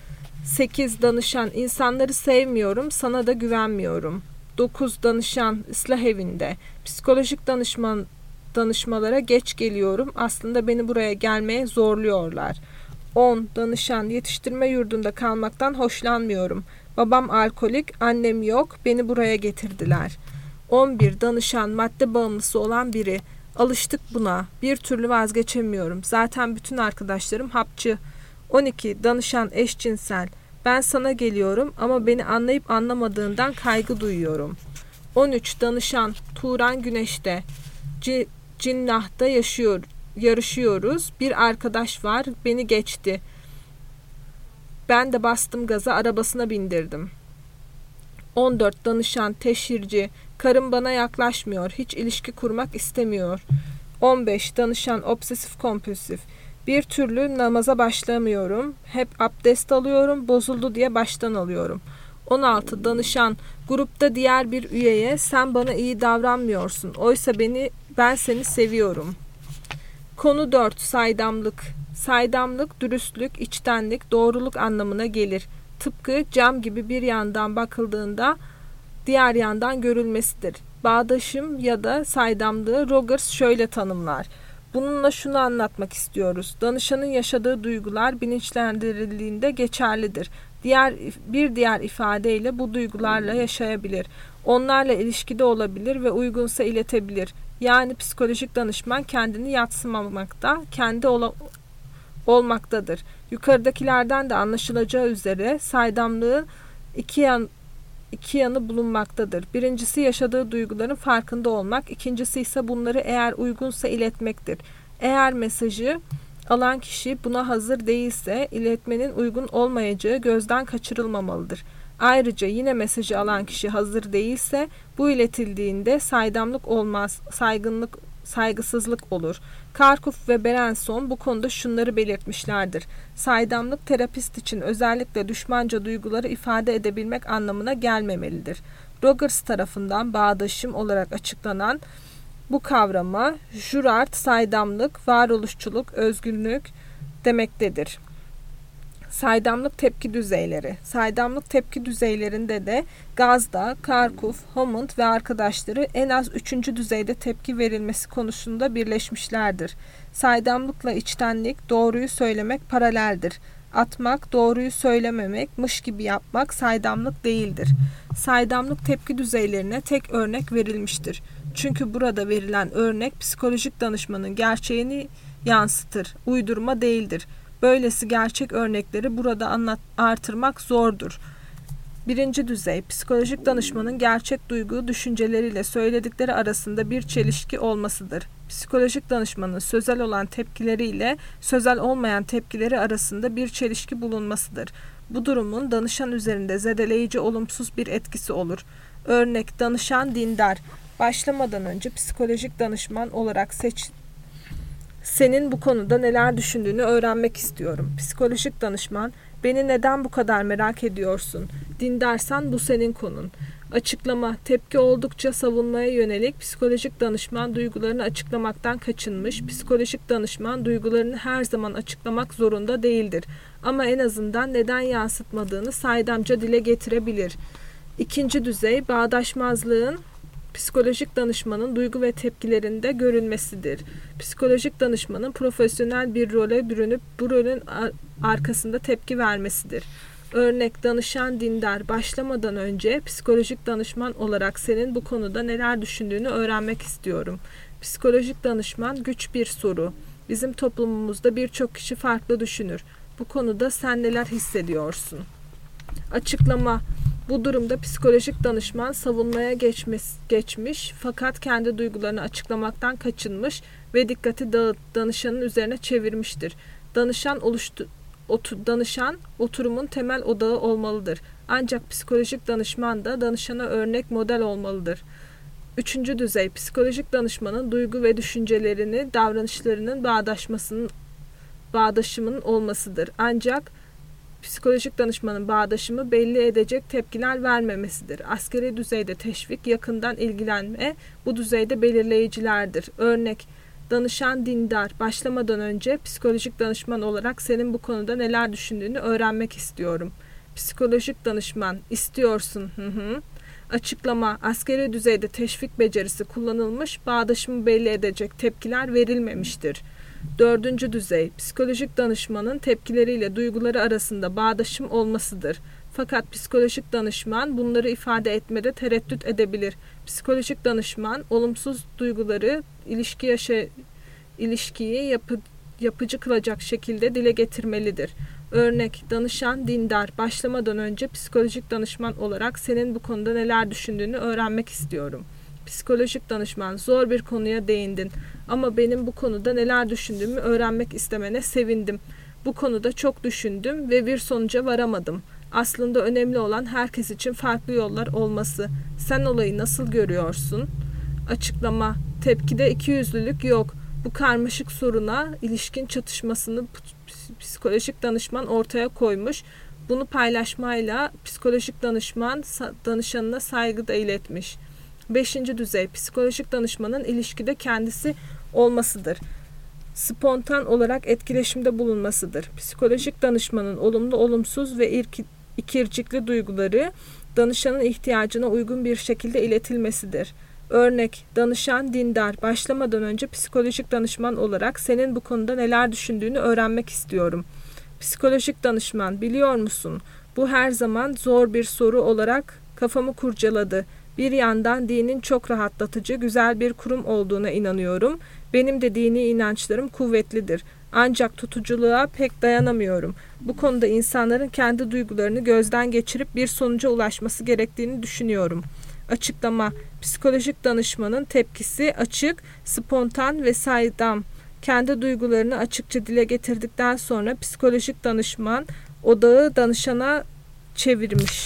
8. Danışan: insanları sevmiyorum, sana da güvenmiyorum. 9. Danışan ıslah evinde: psikolojik danışmalara geç geliyorum. Aslında beni buraya gelmeye zorluyorlar. 10. Danışan: yetiştirme yurdunda kalmaktan hoşlanmıyorum. Babam alkolik, annem yok, beni buraya getirdiler. 11. Danışan madde bağımlısı olan biri: alıştık buna, bir türlü vazgeçemiyorum. Zaten bütün arkadaşlarım hapçı. 12. Danışan eşcinsel: ben sana geliyorum ama beni anlayıp anlamadığından kaygı duyuyorum. 13. Danışan Turan Güneş'te: Cinnah'ta yarışıyoruz. Bir arkadaş var, beni geçti. Ben de bastım gaza, arabasına bindirdim. 14. Danışan teşhirci: karım bana yaklaşmıyor, hiç ilişki kurmak istemiyor. 15. Danışan obsesif kompulsif: bir türlü namaza başlamıyorum, hep abdest alıyorum, bozuldu diye baştan alıyorum. 16. Danışan grupta diğer bir üyeye: sen bana iyi davranmıyorsun, oysa ben seni seviyorum. Konu 4. Saydamlık. Saydamlık, dürüstlük, içtenlik, doğruluk anlamına gelir. Tıpkı cam gibi bir yandan bakıldığında diğer yandan görülmesidir. Bağdaşım ya da saydamlığı Rogers şöyle tanımlar: bununla şunu anlatmak istiyoruz. Danışanın yaşadığı duygular bilinçlendirildiğinde geçerlidir. Bir diğer ifadeyle bu duygularla yaşayabilir. Onlarla ilişkide olabilir ve uygunsa iletebilir. Yani psikolojik danışman kendini yadsımamakta, kendi olmaktadır. Yukarıdakilerden de anlaşılacağı üzere saydamlığı iki yanı bulunmaktadır. Birincisi yaşadığı duyguların farkında olmak, ikincisi ise bunları eğer uygunsa iletmektir. Eğer mesajı alan kişi buna hazır değilse iletmenin uygun olmayacağı gözden kaçırılmamalıdır. Ayrıca yine mesajı alan kişi hazır değilse bu iletildiğinde saydamlık olmaz, saygısızlık olur. Karkuf ve Berenson bu konuda şunları belirtmişlerdir: saydamlık terapist için özellikle düşmanca duyguları ifade edebilmek anlamına gelmemelidir. Rogers tarafından bağdaşım olarak açıklanan bu kavrama Jurard saydamlık, varoluşçuluk, özgünlük demektedir. Saydamlık tepki düzeyleri. Saydamlık tepki düzeylerinde de Gazda, Karkuf, Hammond ve arkadaşları en az 3. düzeyde tepki verilmesi konusunda birleşmişlerdir. Saydamlıkla içtenlik, doğruyu söylemek paraleldir. Atmak, doğruyu söylememek, mış gibi yapmak saydamlık değildir. Saydamlık tepki düzeylerine tek örnek verilmiştir. Çünkü burada verilen örnek psikolojik danışmanın gerçeğini yansıtır, uydurma değildir. Böylesi gerçek örnekleri burada artırmak zordur. 1. düzey, psikolojik danışmanın gerçek duygu, düşünceleriyle söyledikleri arasında bir çelişki olmasıdır. Psikolojik danışmanın sözel olan tepkileriyle sözel olmayan tepkileri arasında bir çelişki bulunmasıdır. Bu durumun danışan üzerinde zedeleyici olumsuz bir etkisi olur. Örnek: danışan dindar. Başlamadan önce psikolojik danışman olarak senin bu konuda neler düşündüğünü öğrenmek istiyorum. Psikolojik danışman: beni neden bu kadar merak ediyorsun? Dindarsan bu senin konun. Açıklama, tepki oldukça savunmaya yönelik. Psikolojik danışman duygularını açıklamaktan kaçınmış. Psikolojik danışman duygularını her zaman açıklamak zorunda değildir. Ama en azından neden yansıtmadığını saydamca dile getirebilir. İkinci düzey, bağdaşmazlığın psikolojik danışmanın duygu ve tepkilerinde görülmesidir. Psikolojik danışmanın profesyonel bir role bürünüp bu rolün arkasında tepki vermesidir. Örnek, danışan dindar başlamadan önce psikolojik danışman olarak senin bu konuda neler düşündüğünü öğrenmek istiyorum. Psikolojik danışman güç bir soru. Bizim toplumumuzda birçok kişi farklı düşünür. Bu konuda sen neler hissediyorsun? Açıklama, bu durumda psikolojik danışman savunmaya geçmiş fakat kendi duygularını açıklamaktan kaçınmış ve dikkati danışanın üzerine çevirmiştir. Danışan oturumun temel odağı olmalıdır. Ancak psikolojik danışman da danışana örnek model olmalıdır. Üçüncü düzey, psikolojik danışmanın duygu ve düşüncelerini davranışlarının bağdaşımının olmasıdır. Ancak psikolojik danışmanın bağdaşımı belli edecek tepkiler vermemesidir. Asgari düzeyde teşvik, yakından ilgilenme bu düzeyde belirleyicilerdir. Örnek, danışan dindar başlamadan önce psikolojik danışman olarak senin bu konuda neler düşündüğünü öğrenmek istiyorum. Psikolojik danışman, istiyorsun. Açıklama, asgari düzeyde teşvik becerisi kullanılmış, bağdaşımı belli edecek tepkiler verilmemiştir. Dördüncü düzey, psikolojik danışmanın tepkileriyle duyguları arasında bağdaşım olmasıdır. Fakat psikolojik danışman bunları ifade etmede tereddüt edebilir. Psikolojik danışman olumsuz duyguları ilişkiyi yapıcı kılacak şekilde dile getirmelidir. Örnek, danışan dindar başlamadan önce psikolojik danışman olarak senin bu konuda neler düşündüğünü öğrenmek istiyorum. Psikolojik danışman, zor bir konuya değindin ama benim bu konuda neler düşündüğümü öğrenmek istemene sevindim. Bu konuda çok düşündüm ve bir sonuca varamadım. Aslında önemli olan herkes için farklı yollar olması. Sen olayı nasıl görüyorsun? Açıklama, tepkide ikiyüzlülük yok. Bu karmaşık soruna ilişkin çatışmasını psikolojik danışman ortaya koymuş. Bunu paylaşmayla psikolojik danışman danışanına saygı da iletmiş. Beşinci düzey, psikolojik danışmanın ilişkide kendisi olmasıdır. Spontan olarak etkileşimde bulunmasıdır. Psikolojik danışmanın olumlu, olumsuz ve ikircikli duyguları danışanın ihtiyacına uygun bir şekilde iletilmesidir. Örnek, danışan dindar başlamadan önce psikolojik danışman olarak senin bu konuda neler düşündüğünü öğrenmek istiyorum. Psikolojik danışman, biliyor musun? Bu her zaman zor bir soru olarak kafamı kurcaladı. Bir yandan dinin çok rahatlatıcı, güzel bir kurum olduğuna inanıyorum. Benim de dini inançlarım kuvvetlidir. Ancak tutuculuğa pek dayanamıyorum. Bu konuda insanların kendi duygularını gözden geçirip bir sonuca ulaşması gerektiğini düşünüyorum. Açıklama, psikolojik danışmanın tepkisi açık, spontan ve saydam. Kendi duygularını açıkça dile getirdikten sonra psikolojik danışman odağı danışana çevirmiş.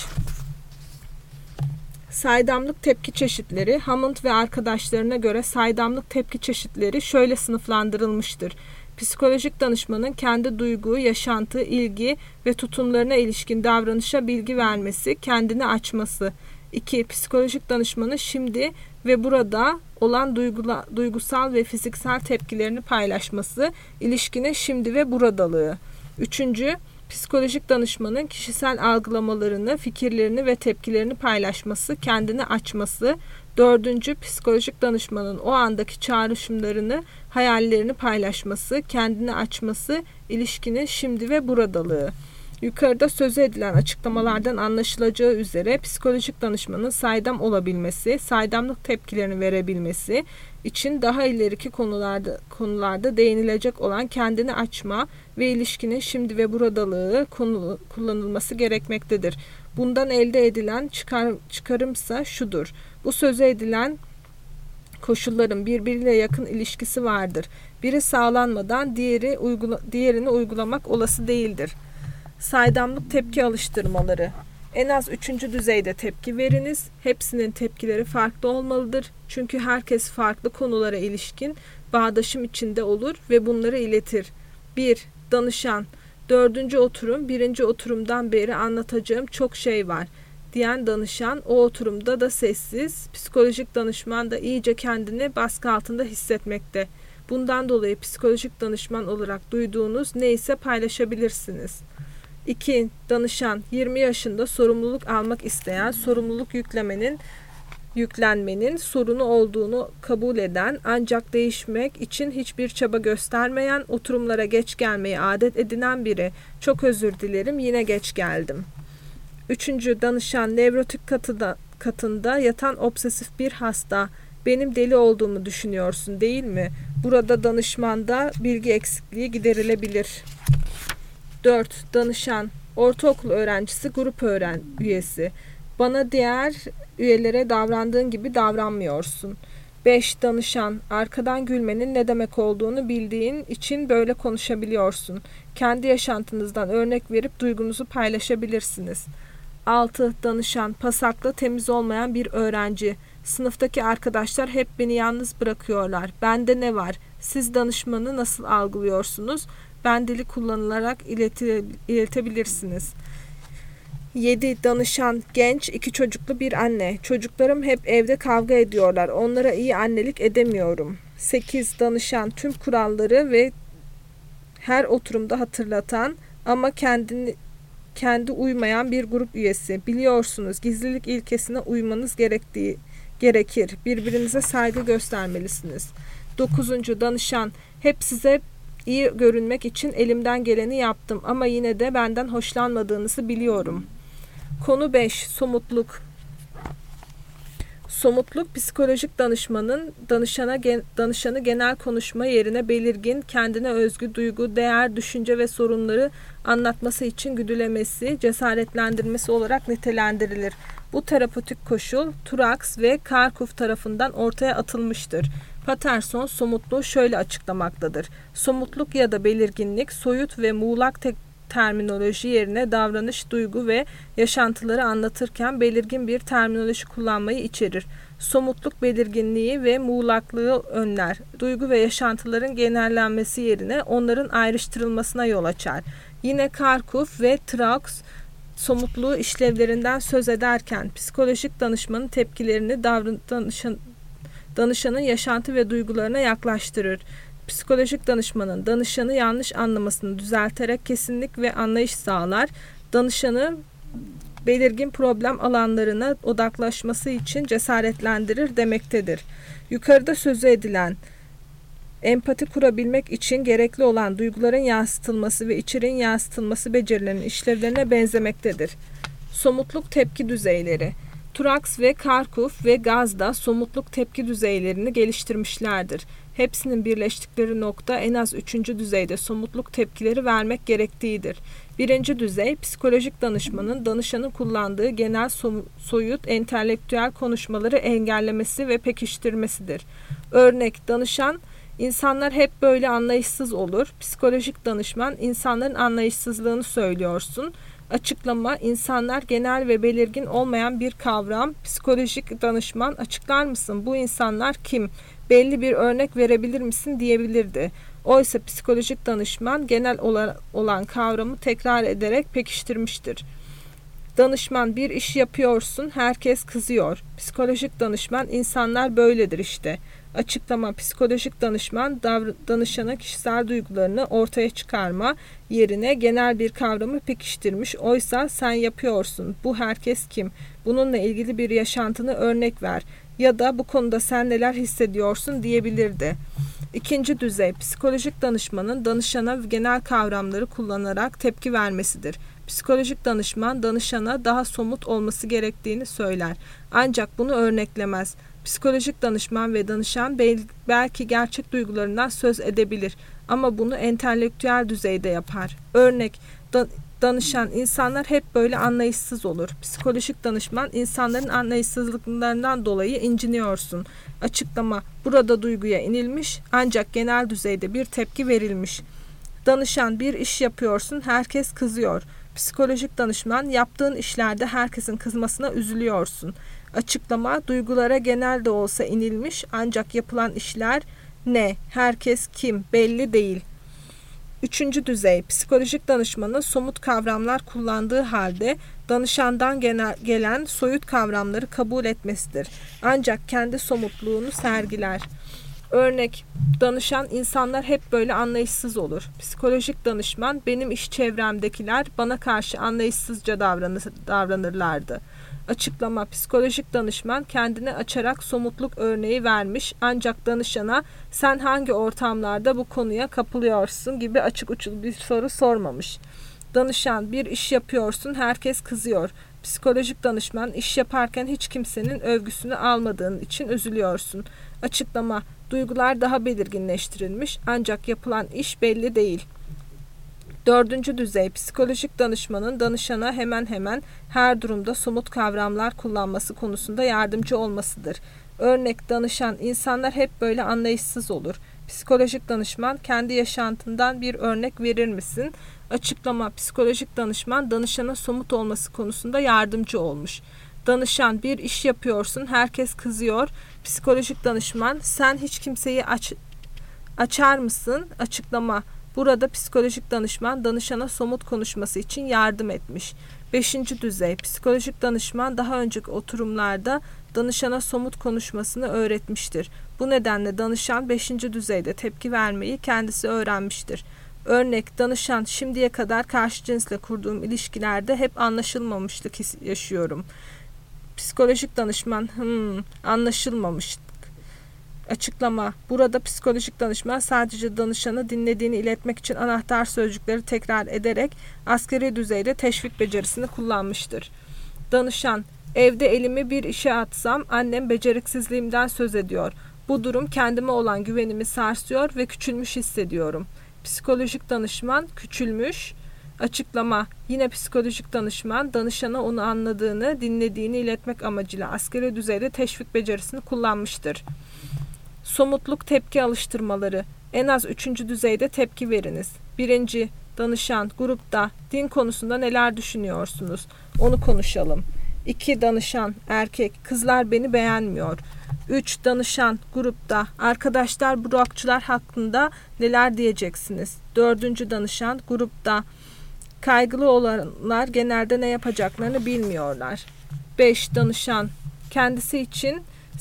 Saydamlık tepki çeşitleri, Hammond ve arkadaşlarına göre saydamlık tepki çeşitleri şöyle sınıflandırılmıştır. Psikolojik danışmanın kendi duygu, yaşantı, ilgi ve tutumlarına ilişkin davranışa bilgi vermesi, kendini açması. 2. Psikolojik danışmanın şimdi ve burada olan duygusal ve fiziksel tepkilerini paylaşması, ilişkinin şimdi ve buradalığı. 3. Psikolojik danışmanın kişisel algılamalarını, fikirlerini ve tepkilerini paylaşması, kendini açması. 4. Psikolojik danışmanın o andaki çağrışımlarını, hayallerini paylaşması, kendini açması, ilişkinin şimdi ve buradalığı. Yukarıda sözü edilen açıklamalardan anlaşılacağı üzere psikolojik danışmanın saydam olabilmesi, saydamlık tepkilerini verebilmesi için daha ileriki konularda değinilecek olan kendini açma ve ilişkinin şimdi ve buradalığı kullanılması gerekmektedir. Bundan elde edilen çıkarımsa şudur. Bu sözü edilen koşulların birbiriyle yakın ilişkisi vardır. Biri sağlanmadan diğerini uygulamak olası değildir. Saydamlık tepki alıştırmaları. En az 3. düzeyde tepki veriniz. Hepsinin tepkileri farklı olmalıdır. Çünkü herkes farklı konulara ilişkin bağdaşım içinde olur ve bunları iletir. 1. Danışan. 4. oturum. 1. oturumdan beri anlatacağım çok şey var. diyen danışan o oturumda da sessiz, psikolojik danışman da iyice kendini baskı altında hissetmekte. Bundan dolayı psikolojik danışman olarak duyduğunuz neyse paylaşabilirsiniz. 2. Danışan 20 yaşında sorumluluk almak isteyen, sorumluluk yüklenmenin sorunu olduğunu kabul eden ancak değişmek için hiçbir çaba göstermeyen, oturumlara geç gelmeyi adet edinen biri. Çok özür dilerim, yine geç geldim. 3. Danışan nevrotik katında yatan obsesif bir hasta. Benim deli olduğumu düşünüyorsun, değil mi? Burada danışmanda bilgi eksikliği giderilebilir. 4. Danışan ortaokul öğrencisi, grup üyesi. Bana diğer üyelere davrandığın gibi davranmıyorsun. 5. Danışan arkadan gülmenin ne demek olduğunu bildiğin için böyle konuşabiliyorsun. Kendi yaşantınızdan örnek verip duygunuzu paylaşabilirsiniz. 6. Danışan pasaklı, temiz olmayan bir öğrenci. Sınıftaki arkadaşlar hep beni yalnız bırakıyorlar. Bende ne var? Siz danışmanı nasıl algılıyorsunuz? Ben dili kullanılarak iletebilirsiniz. 7. Danışan genç, 2 çocuklu bir anne. Çocuklarım hep evde kavga ediyorlar. Onlara iyi annelik edemiyorum. 8. Danışan tüm kuralları ve her oturumda hatırlatan ama kendi uymayan bir grup üyesi. Biliyorsunuz, gizlilik ilkesine uymanız gerekir. Birbirinize saygı göstermelisiniz. 9. Danışan hep size iyi görünmek için elimden geleni yaptım ama yine de benden hoşlanmadığınızı biliyorum. Konu 5. Somutluk. Somutluk, psikolojik danışmanın danışanı genel konuşma yerine belirgin, kendine özgü duygu, değer, düşünce ve sorunları anlatması için güdülemesi, cesaretlendirmesi olarak nitelendirilir. Bu terapötik koşul, Truax ve Karkuf tarafından ortaya atılmıştır. Patterson somutluğu şöyle açıklamaktadır. Somutluk ya da belirginlik, soyut ve muğlak terminoloji yerine davranış, duygu ve yaşantıları anlatırken belirgin bir terminoloji kullanmayı içerir. Somutluk belirginliği ve muğlaklığı önler. Duygu ve yaşantıların genellenmesi yerine onların ayrıştırılmasına yol açar. Yine Karkuf ve Truax somutluğu işlevlerinden söz ederken psikolojik danışmanın tepkilerini danışanın yaşantı ve duygularına yaklaştırır. Psikolojik danışmanın danışanı yanlış anlamasını düzelterek kesinlik ve anlayış sağlar. Danışanı belirgin problem alanlarına odaklaşması için cesaretlendirir demektedir. Yukarıda sözü edilen empati kurabilmek için gerekli olan duyguların yansıtılması ve içeriğin yansıtılması becerilerinin işlevlerine benzemektedir. Somutluk tepki düzeyleri. Truax ve Karkuf ve Gazda somutluk tepki düzeylerini geliştirmişlerdir. Hepsinin birleştikleri nokta en az 3. düzeyde somutluk tepkileri vermek gerektiğidir. 1. düzey, psikolojik danışmanın danışanın kullandığı genel soyut entelektüel konuşmaları engellemesi ve pekiştirmesidir. Örnek, danışan, insanlar hep böyle anlayışsız olur. Psikolojik danışman, insanların anlayışsızlığını söylüyorsun. Açıklama, insanlar genel ve belirgin olmayan bir kavram. Psikolojik danışman, açıklar mısın? Bu insanlar kim? Belli bir örnek verebilir misin diyebilirdi. Oysa psikolojik danışman genel olan kavramı tekrar ederek pekiştirmiştir. Danışman, bir iş yapıyorsun, herkes kızıyor. Psikolojik danışman, insanlar böyledir işte. Açıklama, psikolojik danışman danışana kişisel duygularını ortaya çıkarma yerine genel bir kavramı pekiştirmiş. Oysa sen yapıyorsun, bu herkes kim? Bununla ilgili bir yaşantını örnek ver ya da bu konuda sen neler hissediyorsun diyebilirdi. 2. düzey, psikolojik danışmanın danışana genel kavramları kullanarak tepki vermesidir. Psikolojik danışman danışana daha somut olması gerektiğini söyler. Ancak bunu örneklemez. Psikolojik danışman ve danışan belki gerçek duygularından söz edebilir ama bunu entelektüel düzeyde yapar. Örnek, danışan, insanlar hep böyle anlayışsız olur. Psikolojik danışman, insanların anlayışsızlıklarından dolayı inciniyorsun. Açıklama, burada duyguya inilmiş ancak genel düzeyde bir tepki verilmiş. Danışan, bir iş yapıyorsun, herkes kızıyor. Psikolojik danışman, yaptığın işlerde herkesin kızmasına üzülüyorsun. Açıklama, duygulara genel de olsa inilmiş ancak yapılan işler ne? Herkes kim? Belli değil. Üçüncü düzey, psikolojik danışmanın somut kavramlar kullandığı halde danışandan gelen soyut kavramları kabul etmesidir. Ancak kendi somutluğunu sergiler. Örnek, danışan insanlar hep böyle anlayışsız olur. Psikolojik danışman, benim iş çevremdekiler bana karşı anlayışsızca davranırlardı. Açıklama, psikolojik danışman kendini açarak somutluk örneği vermiş ancak danışana sen hangi ortamlarda bu konuya kapılıyorsun gibi açık uçlu bir soru sormamış. Danışan, bir iş yapıyorsun, herkes kızıyor. Psikolojik danışman, iş yaparken hiç kimsenin övgüsünü almadığın için üzülüyorsun. Açıklama, duygular daha belirginleştirilmiş ancak yapılan iş belli değil. Dördüncü düzey, psikolojik danışmanın danışana hemen hemen her durumda somut kavramlar kullanması konusunda yardımcı olmasıdır. Örnek, danışan, insanlar hep böyle anlayışsız olur. Psikolojik danışman, kendi yaşantından bir örnek verir misin? Açıklama, psikolojik danışman danışana somut olması konusunda yardımcı olmuş. Danışan, bir iş yapıyorsun, herkes kızıyor. Psikolojik danışman, sen hiç kimseyi açar mısın? Açıklama, burada psikolojik danışman danışana somut konuşması için yardım etmiş. Beşinci düzey, psikolojik danışman daha önceki oturumlarda danışana somut konuşmasını öğretmiştir. Bu nedenle danışan 5. düzeyde tepki vermeyi kendisi öğrenmiştir. Örnek, danışan, şimdiye kadar karşı cinsle kurduğum ilişkilerde hep anlaşılmamışlık yaşıyorum. Psikolojik danışman, anlaşılmamışlık. Açıklama, burada psikolojik danışman sadece danışanı dinlediğini iletmek için anahtar sözcükleri tekrar ederek asgari düzeyde teşvik becerisini kullanmıştır. Danışan, evde elimi bir işe atsam annem beceriksizliğimden söz ediyor. Bu durum kendime olan güvenimi sarsıyor ve küçülmüş hissediyorum. Psikolojik danışman, küçülmüş. Açıklama, yine psikolojik danışman danışana onu anladığını, dinlediğini iletmek amacıyla asgari düzeyde teşvik becerisini kullanmıştır. Somutluk tepki alıştırmaları. En az 3. düzeyde tepki veriniz. 1. Danışan, grupta din konusunda neler düşünüyorsunuz? Onu konuşalım. 2. Danışan, erkek, kızlar beni beğenmiyor. 3. Danışan, grupta arkadaşlar bu rockçılar hakkında neler diyeceksiniz? 4. Danışan, grupta kaygılı olanlar genelde ne yapacaklarını bilmiyorlar. 5. Danışan, kendisi için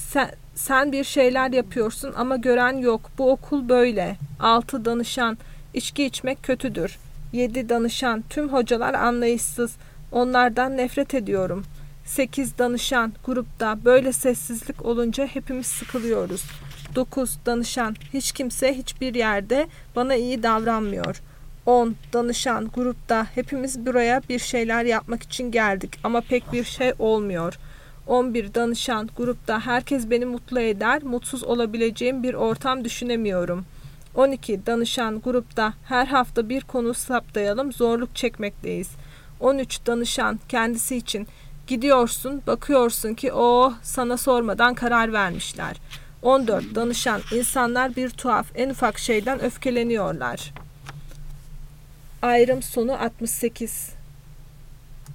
sen bir şeyler yapıyorsun ama gören yok. Bu okul böyle. 6. Danışan, içki içmek kötüdür. 7. Danışan, tüm hocalar anlayışsız. Onlardan nefret ediyorum. 8. Danışan, grupta böyle sessizlik olunca hepimiz sıkılıyoruz. 9. Danışan, hiç kimse hiçbir yerde bana iyi davranmıyor. 10. Danışan, grupta hepimiz buraya bir şeyler yapmak için geldik ama pek bir şey olmuyor. 11. Danışan, grupta herkes beni mutlu eder, mutsuz olabileceğim bir ortam düşünemiyorum. 12. Danışan, grupta her hafta bir konu saptayalım, zorluk çekmekteyiz. 13. Danışan, kendisi için, gidiyorsun, bakıyorsun ki sana sormadan karar vermişler. 14. Danışan, insanlar bir tuhaf, en ufak şeyden öfkeleniyorlar. Ayrım sonu 68.